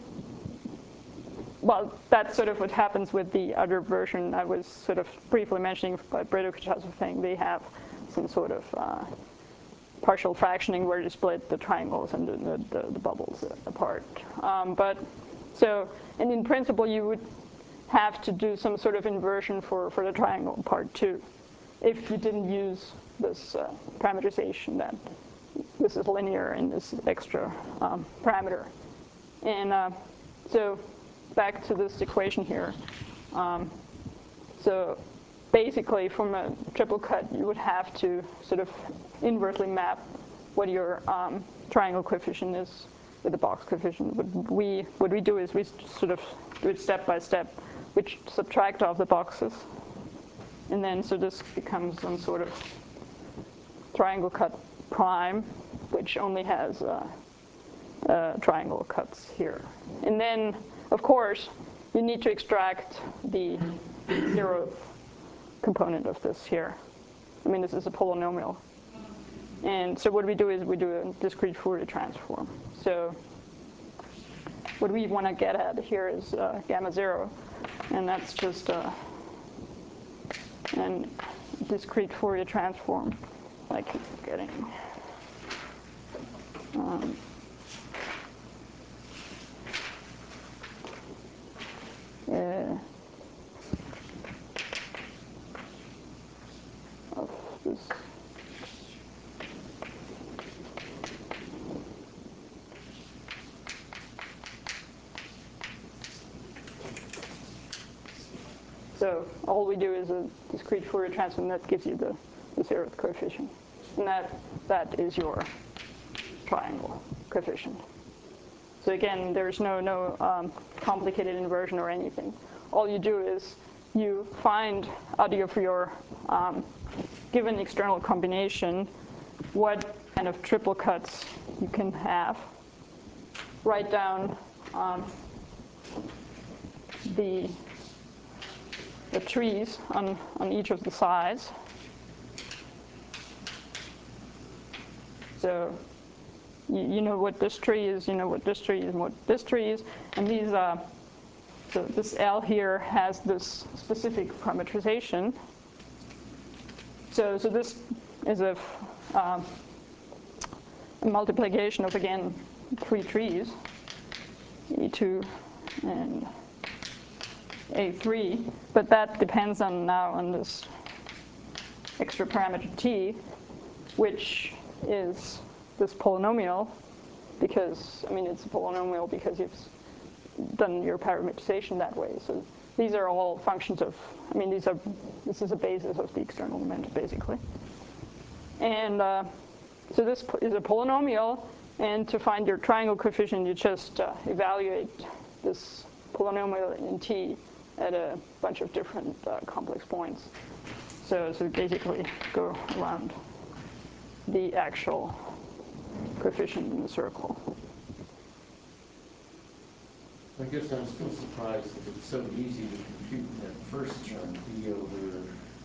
well, that's sort of what happens with the other version I was sort of briefly mentioning by Brito-Kutazoff thing. They have some sort of uh, partial fractioning where you split the triangles and the, the, the, the bubbles apart. Um, but so, and in principle, you would have to do some sort of inversion for, for the triangle part too, if you didn't use this uh, parameterization that this is linear and this extra um, parameter. And uh, so back to this equation here. Um, so basically from a triple cut, you would have to sort of inversely map what your um, triangle coefficient is with the box coefficient. What we, what we do is we sort of do it step by step, which subtract off the boxes. And then so this becomes some sort of triangle cut prime, which only has uh, uh, triangle cuts here. And then, of course, you need to extract the zeroth component of this here. I mean, this is a polynomial. And so what we do is we do a discrete Fourier transform. So what we want to get at here is uh, gamma zero. And that's just uh, a discrete Fourier transform. I keep forgetting. Um, yeah. Of this. So all we do is a discrete Fourier transform that gives you the, the zeroth coefficient. And that, that is your triangle coefficient. So again, there's no, no um, complicated inversion or anything. All you do is you find out of your um, given external combination what kind of triple cuts you can have. Write down um, the, the trees on, on each of the sides. So you, you know what this tree is, you know what this tree is, and what this tree is. And these, uh, so this L here has this specific parameterization. So, so this is a, um, a multiplication of, again, three trees, E two and A three, but that depends on now on this extra parameter T, which is this polynomial, because, I mean, it's a polynomial because you've done your parameterization that way. So these are all functions of, I mean, these are, this is a basis of the external momentum, basically. And uh, so this is a polynomial, and to find your triangle coefficient, you just uh, evaluate this polynomial in T at a bunch of different uh, complex points. So, so basically go around the actual coefficient in the circle. I guess I'm still surprised that it's so easy to compute that first term, B over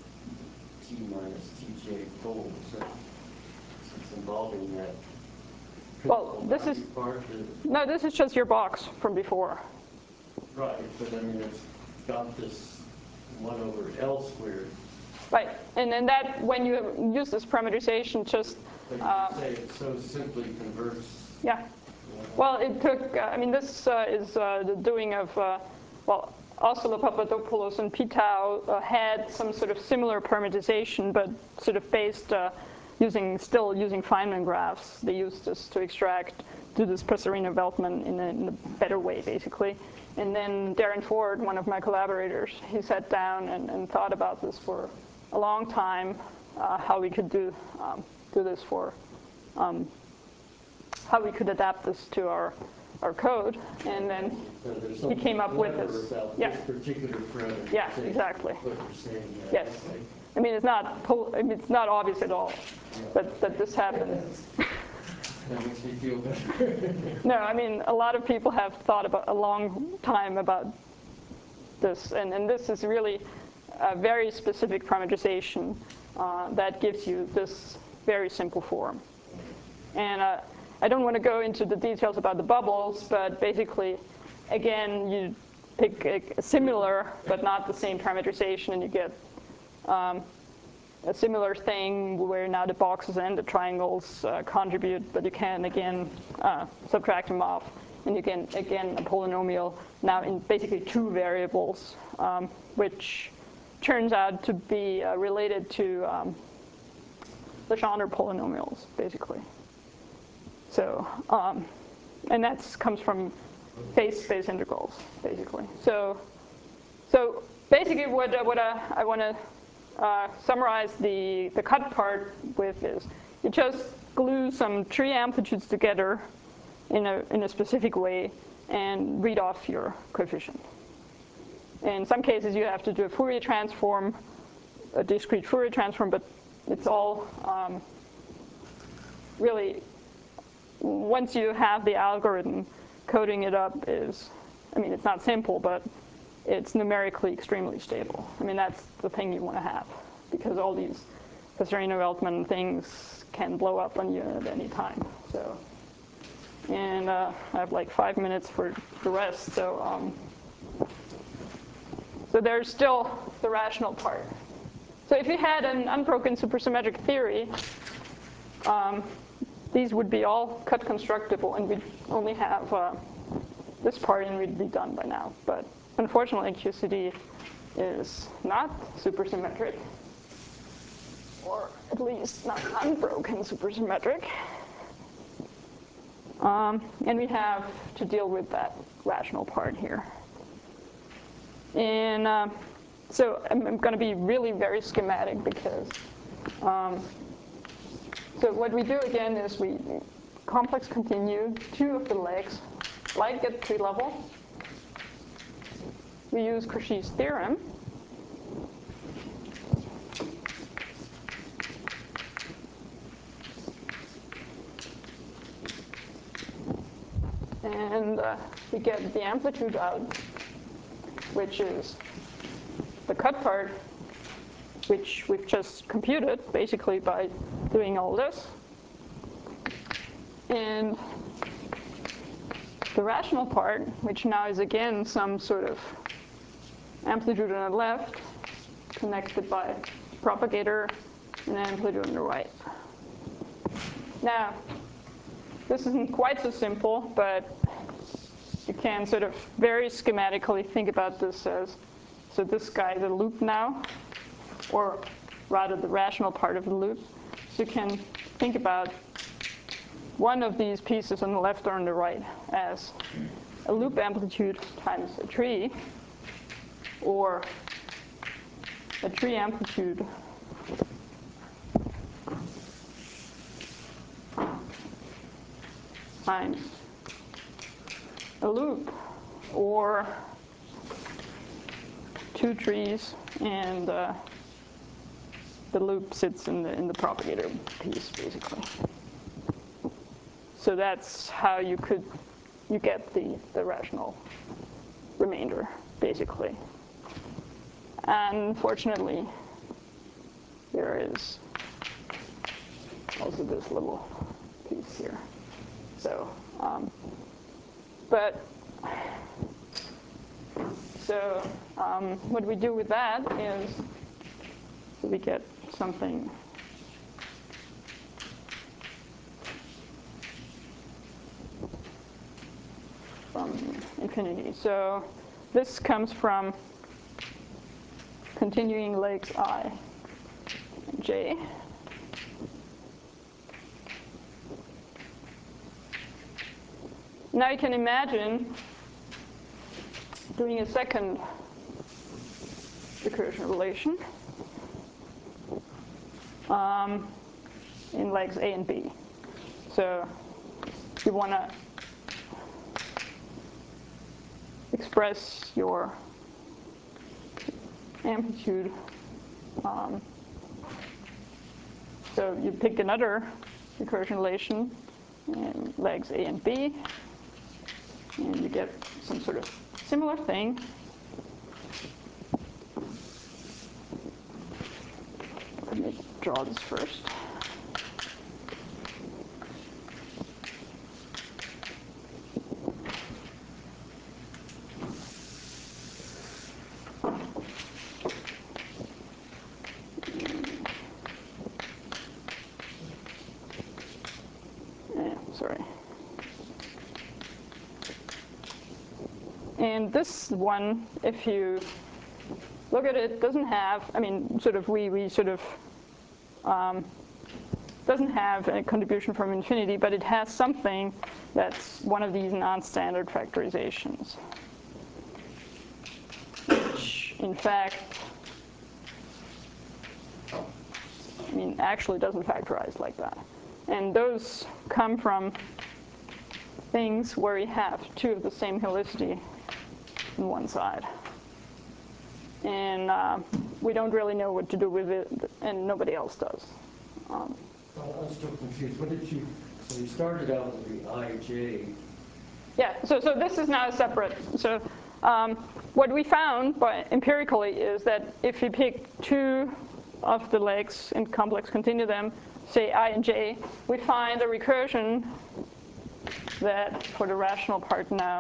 T minus T J folds. It's involving that. Well, this is, part that, no, this is just your box from before. right, but I mean, it's got this one over L squared. Right, and then that, when you use this parameterization, just, But you uh, say it so simply converts. yeah. Well, it took, uh, I mean, this uh, is uh, the doing of, uh, well, Oslo, Papadopoulos, and Pitau uh, had some sort of similar parameterization, but sort of based uh, using, still using Feynman graphs. They used this to extract, do this Presserino-Veltman in, in a better way, basically. And then Darren Ford, one of my collaborators, he sat down and, and thought about this for a long time, uh, how we could do, um, do this for, um, how we could adapt this to our, our code. And then So he came up with this. About Yeah. this particular parameter. Yeah, exactly. What you're saying. Yeah. Yes. Okay. I mean, it's not, I mean, it's not obvious at all that, that this happened. That makes me feel better. No, I mean, a lot of people have thought about a long time about this, and, and this is really a very specific parameterization uh, that gives you this very simple form. And uh, I don't want to go into the details about the bubbles, but basically, again, you pick a, a similar but not the same parameterization, and you get um, a similar thing where now the boxes and the triangles uh, contribute, but you can, again, uh, subtract them off. And you can, again, a polynomial now in basically two variables, um, which turns out to be uh, related to um, Legendre polynomials, basically. So, um, and that comes from phase space integrals, basically. So, so basically what, uh, what uh, I want to uh, summarize the, the cut part with is you just glue some tree amplitudes together in a, in a specific way and read off your coefficient. In some cases, you have to do a Fourier transform, a discrete Fourier transform, but it's all um, really, once you have the algorithm, coding it up is, I mean, it's not simple, but it's numerically extremely stable. I mean, that's the thing you want to have, because all these Presserino-Veltman things can blow up on you at any time. So, and uh, I have like five minutes for the rest. So, um, so there's still the rational part. So if you had an unbroken supersymmetric theory, um, these would be all cut constructible, and we'd only have uh, this part, and we'd be done by now. But unfortunately, Q C D is not supersymmetric, or at least not unbroken supersymmetric. Um, and we have to deal with that rational part here. And uh, so I'm, I'm going to be really very schematic because, um, so what we do again is we complex continue two of the legs, like at tree level. We use Cauchy's theorem. And uh, we get the amplitude out, which is the cut part, which we've just computed basically by doing all this. And the rational part, which now is again some sort of amplitude on the left, connected by propagator, and amplitude on the right. Now, this isn't quite so simple, but you can sort of very schematically think about this as, so this guy is a loop now, or rather the rational part of the loop. So you can think about one of these pieces on the left or on the right as a loop amplitude times a tree, or a tree amplitude times a loop, or two trees and uh, the loop sits in the in the propagator piece basically. So that's how you could you get the the rational remainder basically. And unfortunately, there is also this little piece here. So, um, but, so um, what we do with that is we get something from infinity. So this comes from continuing legs I and J. Now you can imagine doing a second recursion relation um, in legs A and B. So you want to express your amplitude. Um, so you pick another recursion relation in legs A and B, and you get some sort of similar thing. Let me draw this first. Sorry. And this one, if you look at it, doesn't have, I mean, sort of, we, we sort of, um, doesn't have a contribution from infinity, but it has something that's one of these non-standard factorizations, which, in fact, I mean, actually doesn't factorize like that. And those come from things where you have two of the same helicity on one side. And uh, we don't really know what to do with it, and nobody else does. Um, well, I'm still confused. What did you, so you started out with the I J. Yeah, so, so this is now separate. So um, what we found by empirically is that if you pick two of the legs and complex continue them, say I and J, we find a recursion that, for the rational part now,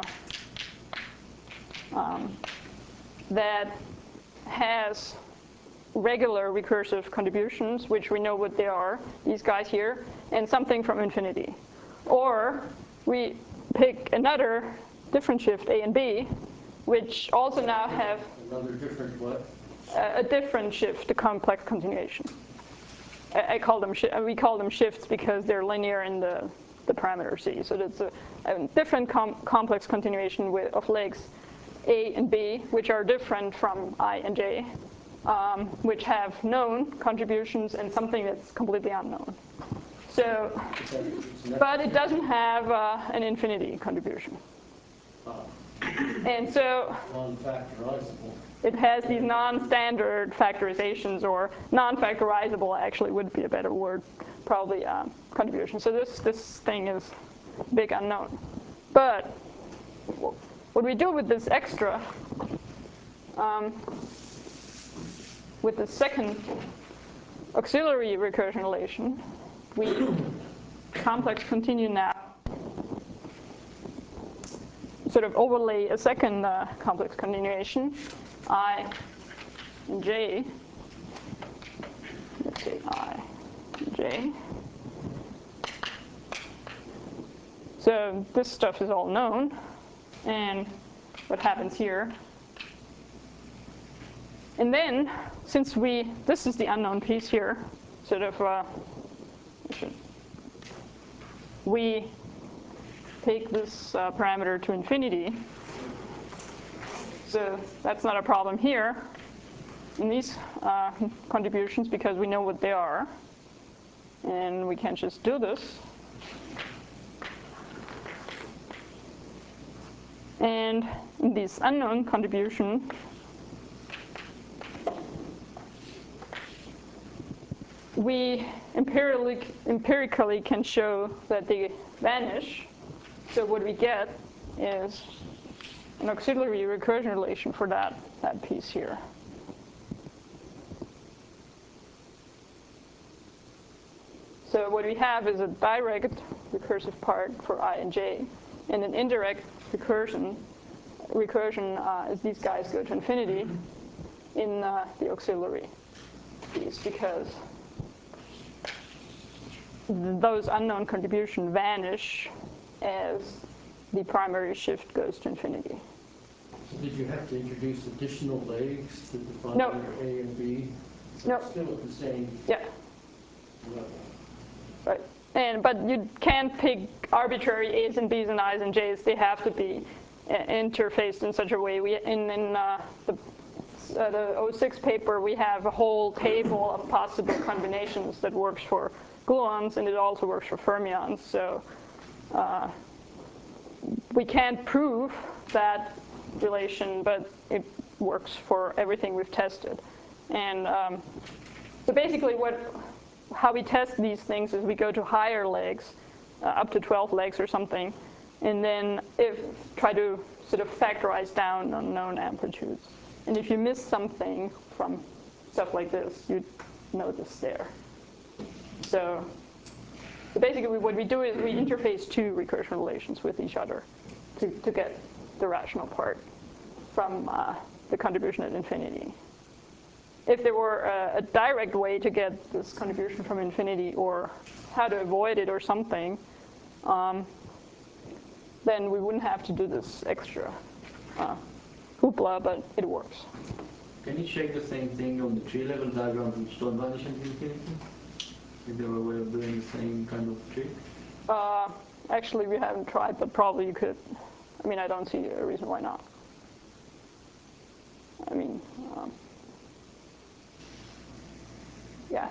um, that has regular recursive contributions, which we know what they are, these guys here, and something from infinity. Or we pick another different shift, A and B, which also now have Another different what? a, a different shift, a complex continuation. I, I call them, we call them shifts because they're linear in the, the parameter C. So that's a, a different com complex continuation with, of legs A and B, which are different from I and J, um, which have known contributions and something that's completely unknown. So, but it doesn't have uh, an infinity contribution. And so Non-factorizable. it has these non-standard factorizations, or non-factorizable actually would be a better word, probably uh, contribution. So this, this thing is big unknown. But what we do with this extra, um, with the second auxiliary recursion relation, we complex continue now, sort of overlay a second uh, complex continuation, I and J, let's say I and J. So this stuff is all known, and what happens here. And then, since we, this is the unknown piece here, sort of, uh, we take this uh, parameter to infinity. So that's not a problem here in these uh, contributions, because we know what they are. And we can just do this. And in this unknown contribution, we empirically, empirically can show that they vanish. So what we get is an auxiliary recursion relation for that, that piece here. So what we have is a direct recursive part for I and J, and an indirect recursion, recursion uh, as these guys go to infinity in uh, the auxiliary piece, because those unknown contributions vanish as the primary shift goes to infinity. So did you have to introduce additional legs to define No. your A and B? So No. it's still at the same Yeah. level. Right. And, but you can't pick arbitrary A's and B's and I's and J's. They have to be uh, interfaced in such a way. We, in in uh, the, uh, the oh six paper, we have a whole table of possible combinations that works for gluons, and it also works for fermions. So uh, we can't prove that relation, but it works for everything we've tested. And um, so basically what how we test these things is we go to higher legs, uh, up to twelve legs or something, and then if try to sort of factorize down on known amplitudes. And if you miss something from stuff like this, you notice there. So, so basically what we do is we interface two recursion relations with each other to, to get the rational part from uh, the contribution at infinity. If there were a, a direct way to get this contribution from infinity, or how to avoid it or something, um, then we wouldn't have to do this extra uh, hoopla, but it works. Can you check the same thing on the tree-level diagrams which don't vanish into infinity? Is there a way of doing the same kind of trick? Uh, actually, we haven't tried, but probably you could. I mean, I don't see a reason why not. I mean, um, yeah.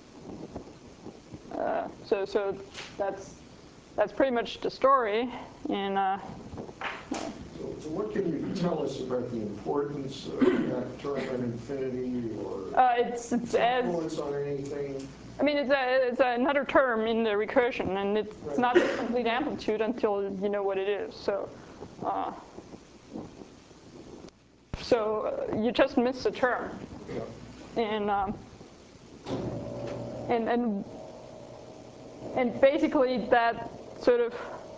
Uh, so, so that's that's pretty much the story. And uh, So, so what can you tell us about the importance of that term at infinity, or uh, it's it's as influence on anything? I mean, it's a it's another term in the recursion, and it's, it's not the complete amplitude until you know what it is. So, uh, so uh, you just miss a term, Yeah. and um, and and and basically that sort of.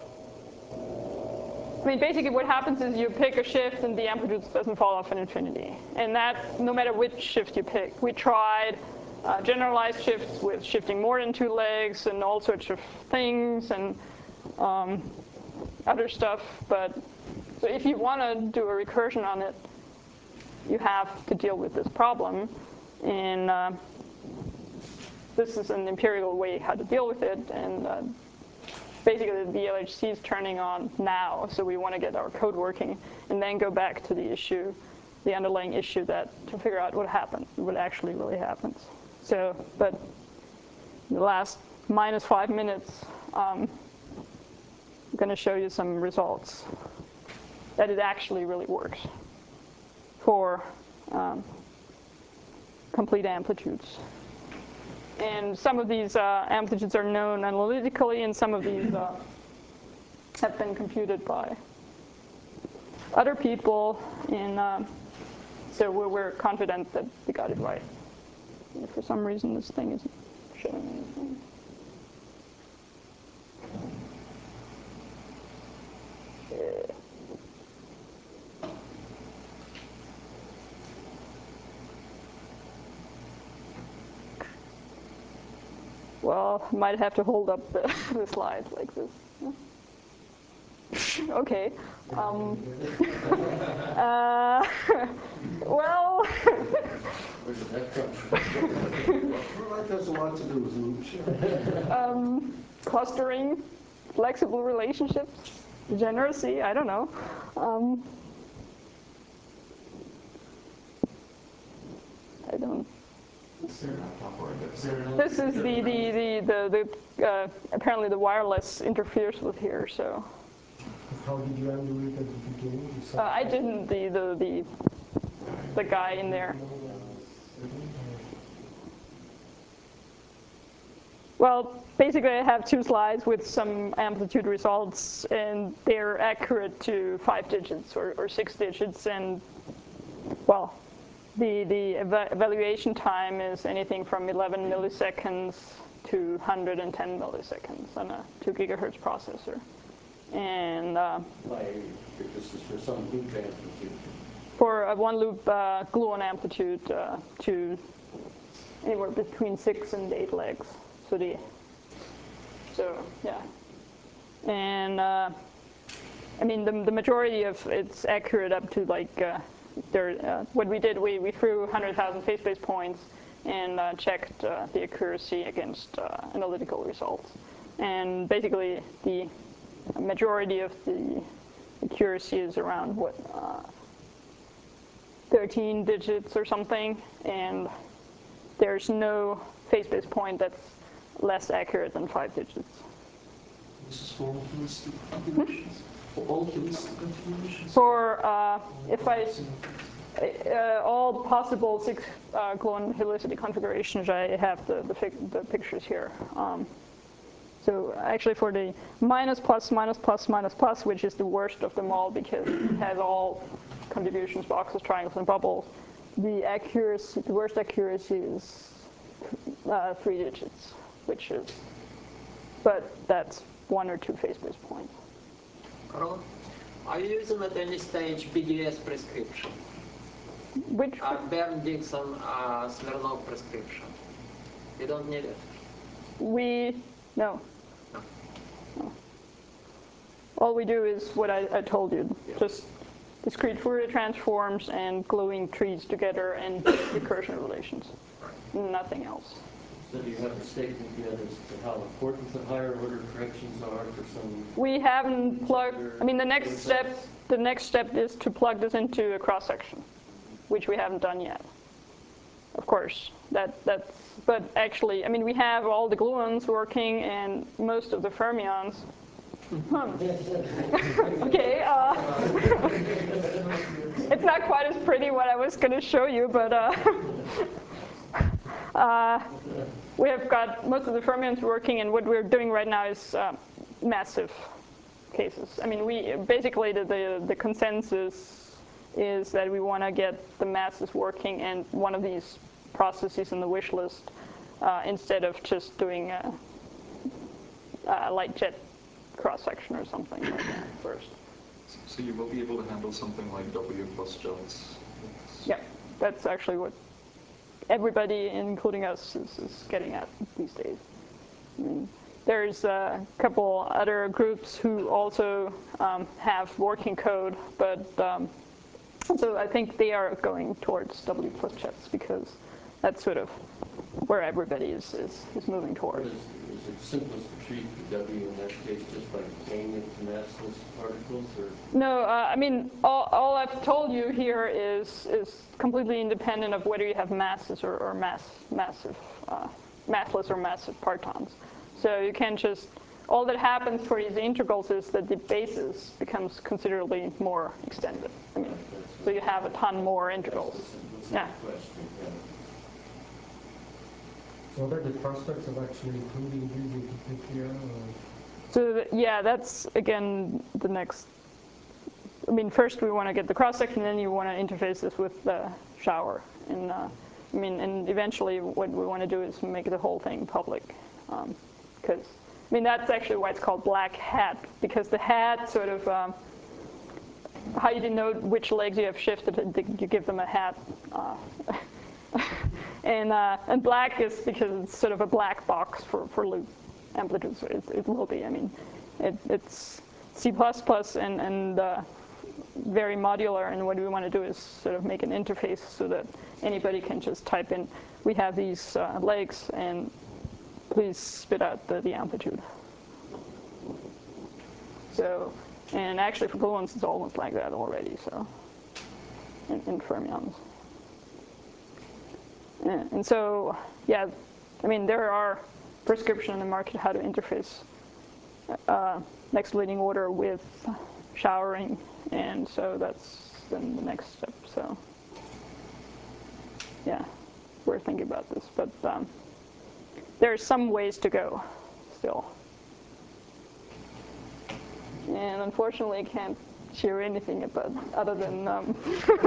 I mean, basically what happens is you pick a shift and the amplitude doesn't fall off in infinity. And that, no matter which shift you pick. We tried uh, generalized shifts with shifting more than two legs and all sorts of things and um, other stuff. But so if you want to do a recursion on it, you have to deal with this problem. And uh, this is an empirical way how to deal with it. And uh, basically the L H C is turning on now, so we want to get our code working, and then go back to the issue, the underlying issue, that to figure out what happened, what actually really happens. So, but the last minus five minutes, um, I'm going to show you some results that it actually really works for um, complete amplitudes. And some of these uh, amplitudes are known analytically, and some of these uh, have been computed by other people. And um, so we're, we're confident that we got it right. And for some reason, this thing isn't showing anything. Yeah. Well, might have to hold up the, the slide like this. Okay. Um, uh, well. Where did that come from? Well, that has a lot to do with loops. um, clustering, flexible relationships, degeneracy, I don't know. Um, I don't. This is the, the, the, the, the uh, apparently the wireless interferes with here, so. How did you undo it at the beginning? Uh, I didn't, the, the, the, the guy in there. Well, basically I have two slides with some amplitude results, and they're accurate to five digits or, or six digits, and well, the, the eva evaluation time is anything from eleven milliseconds to one hundred ten milliseconds on a two gigahertz processor. And uh, By, this is for some loop amplitude. for a one loop uh, gluon amplitude uh, to anywhere between six and eight legs. So the, so yeah. And uh, I mean, the, the majority of it's accurate up to like, uh, there, uh, what we did, we, we threw one hundred thousand phase space points and uh, checked uh, the accuracy against uh, analytical results. And basically, the majority of the accuracy is around, what, uh, thirteen digits or something, and there's no phase space point that's less accurate than five digits. This is for all holistic configurations? For all holistic configurations? For, uh, if I, uh, all possible six uh, gluon helicity configurations, I have the, the, the pictures here. Um, so actually for the minus, plus, minus, plus, minus, plus, which is the worst of them all because it has all contributions, boxes, triangles, and bubbles, the accuracy, the worst accuracy is uh, three digits, which is, but that's one or two phase space points. Carl, are you using at any stage B D S prescription? Which? Uh, Bern-Dixon uh, Smirnov prescription. You don't need it? We, no. No. no. All we do is what I, I told you, Yeah. just discrete Fourier transforms and gluing trees together and recursion relations. Right. Nothing else. So do you have a statement yet as to how important the higher order corrections are for some? We haven't plugged, I mean, the next step, the next step is to plug this into a cross section, which we haven't done yet. Of course, that, that's, but actually, I mean, we have all the gluons working and most of the fermions. Huh. Okay, uh, it's not quite as pretty what I was going to show you, but uh, uh, we have got most of the fermions working, and what we're doing right now is uh, massive cases. I mean, we basically the, the, the consensus is that we want to get the masses working and one of these processes in the wish list uh, instead of just doing a, a light jet cross-section or something like that first. So you will be able to handle something like W plus jets? Yeah, that's actually what everybody, including us, is, is getting at these days. I mean, there's a couple other groups who also um, have working code, but um, so I think they are going towards W plus jets because that's sort of where everybody is, is, is moving towards. Is, is it simplest to treat the W in that case just by containing it to massless particles, or? No, uh, I mean, all, all I've told you here is is completely independent of whether you have masses or, or mass, massive, uh, massless or massive partons. So you can just, all that happens for these integrals is that the basis becomes considerably more extended. I mean, so you have a ton more integrals. Yeah. So what are the prospects of actually including these into here? So the, yeah, that's again the next. I mean, first we want to get the cross section, then you want to interface this with the shower, and uh, I mean, and eventually what we want to do is make the whole thing public, because um, I mean that's actually why it's called black hat, because the hat sort of um, how you denote which legs you have shifted, you give them a hat. Uh, And, uh, and black is because it's sort of a black box for, for loop amplitudes. It, it will be. I mean, it, it's C plus plus and, and uh, very modular. And what we want to do is sort of make an interface so that anybody can just type in, we have these uh, legs, and please spit out the, the amplitude. So, and actually for gluons, it's almost like that already. So, in, in fermions. And so, yeah, I mean, there are prescriptions in the market how to interface uh, next leading order with showering, and so that's then the next step. So, yeah, we're thinking about this, but um, there's some ways to go still. And unfortunately, I can't share anything about other than um,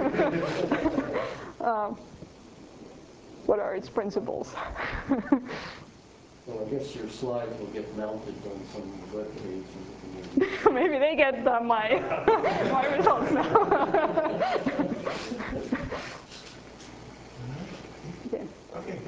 uh, what are its principles. Well, I guess your slides will get mounted on some web page. And maybe they get uh, my, my results now. Okay.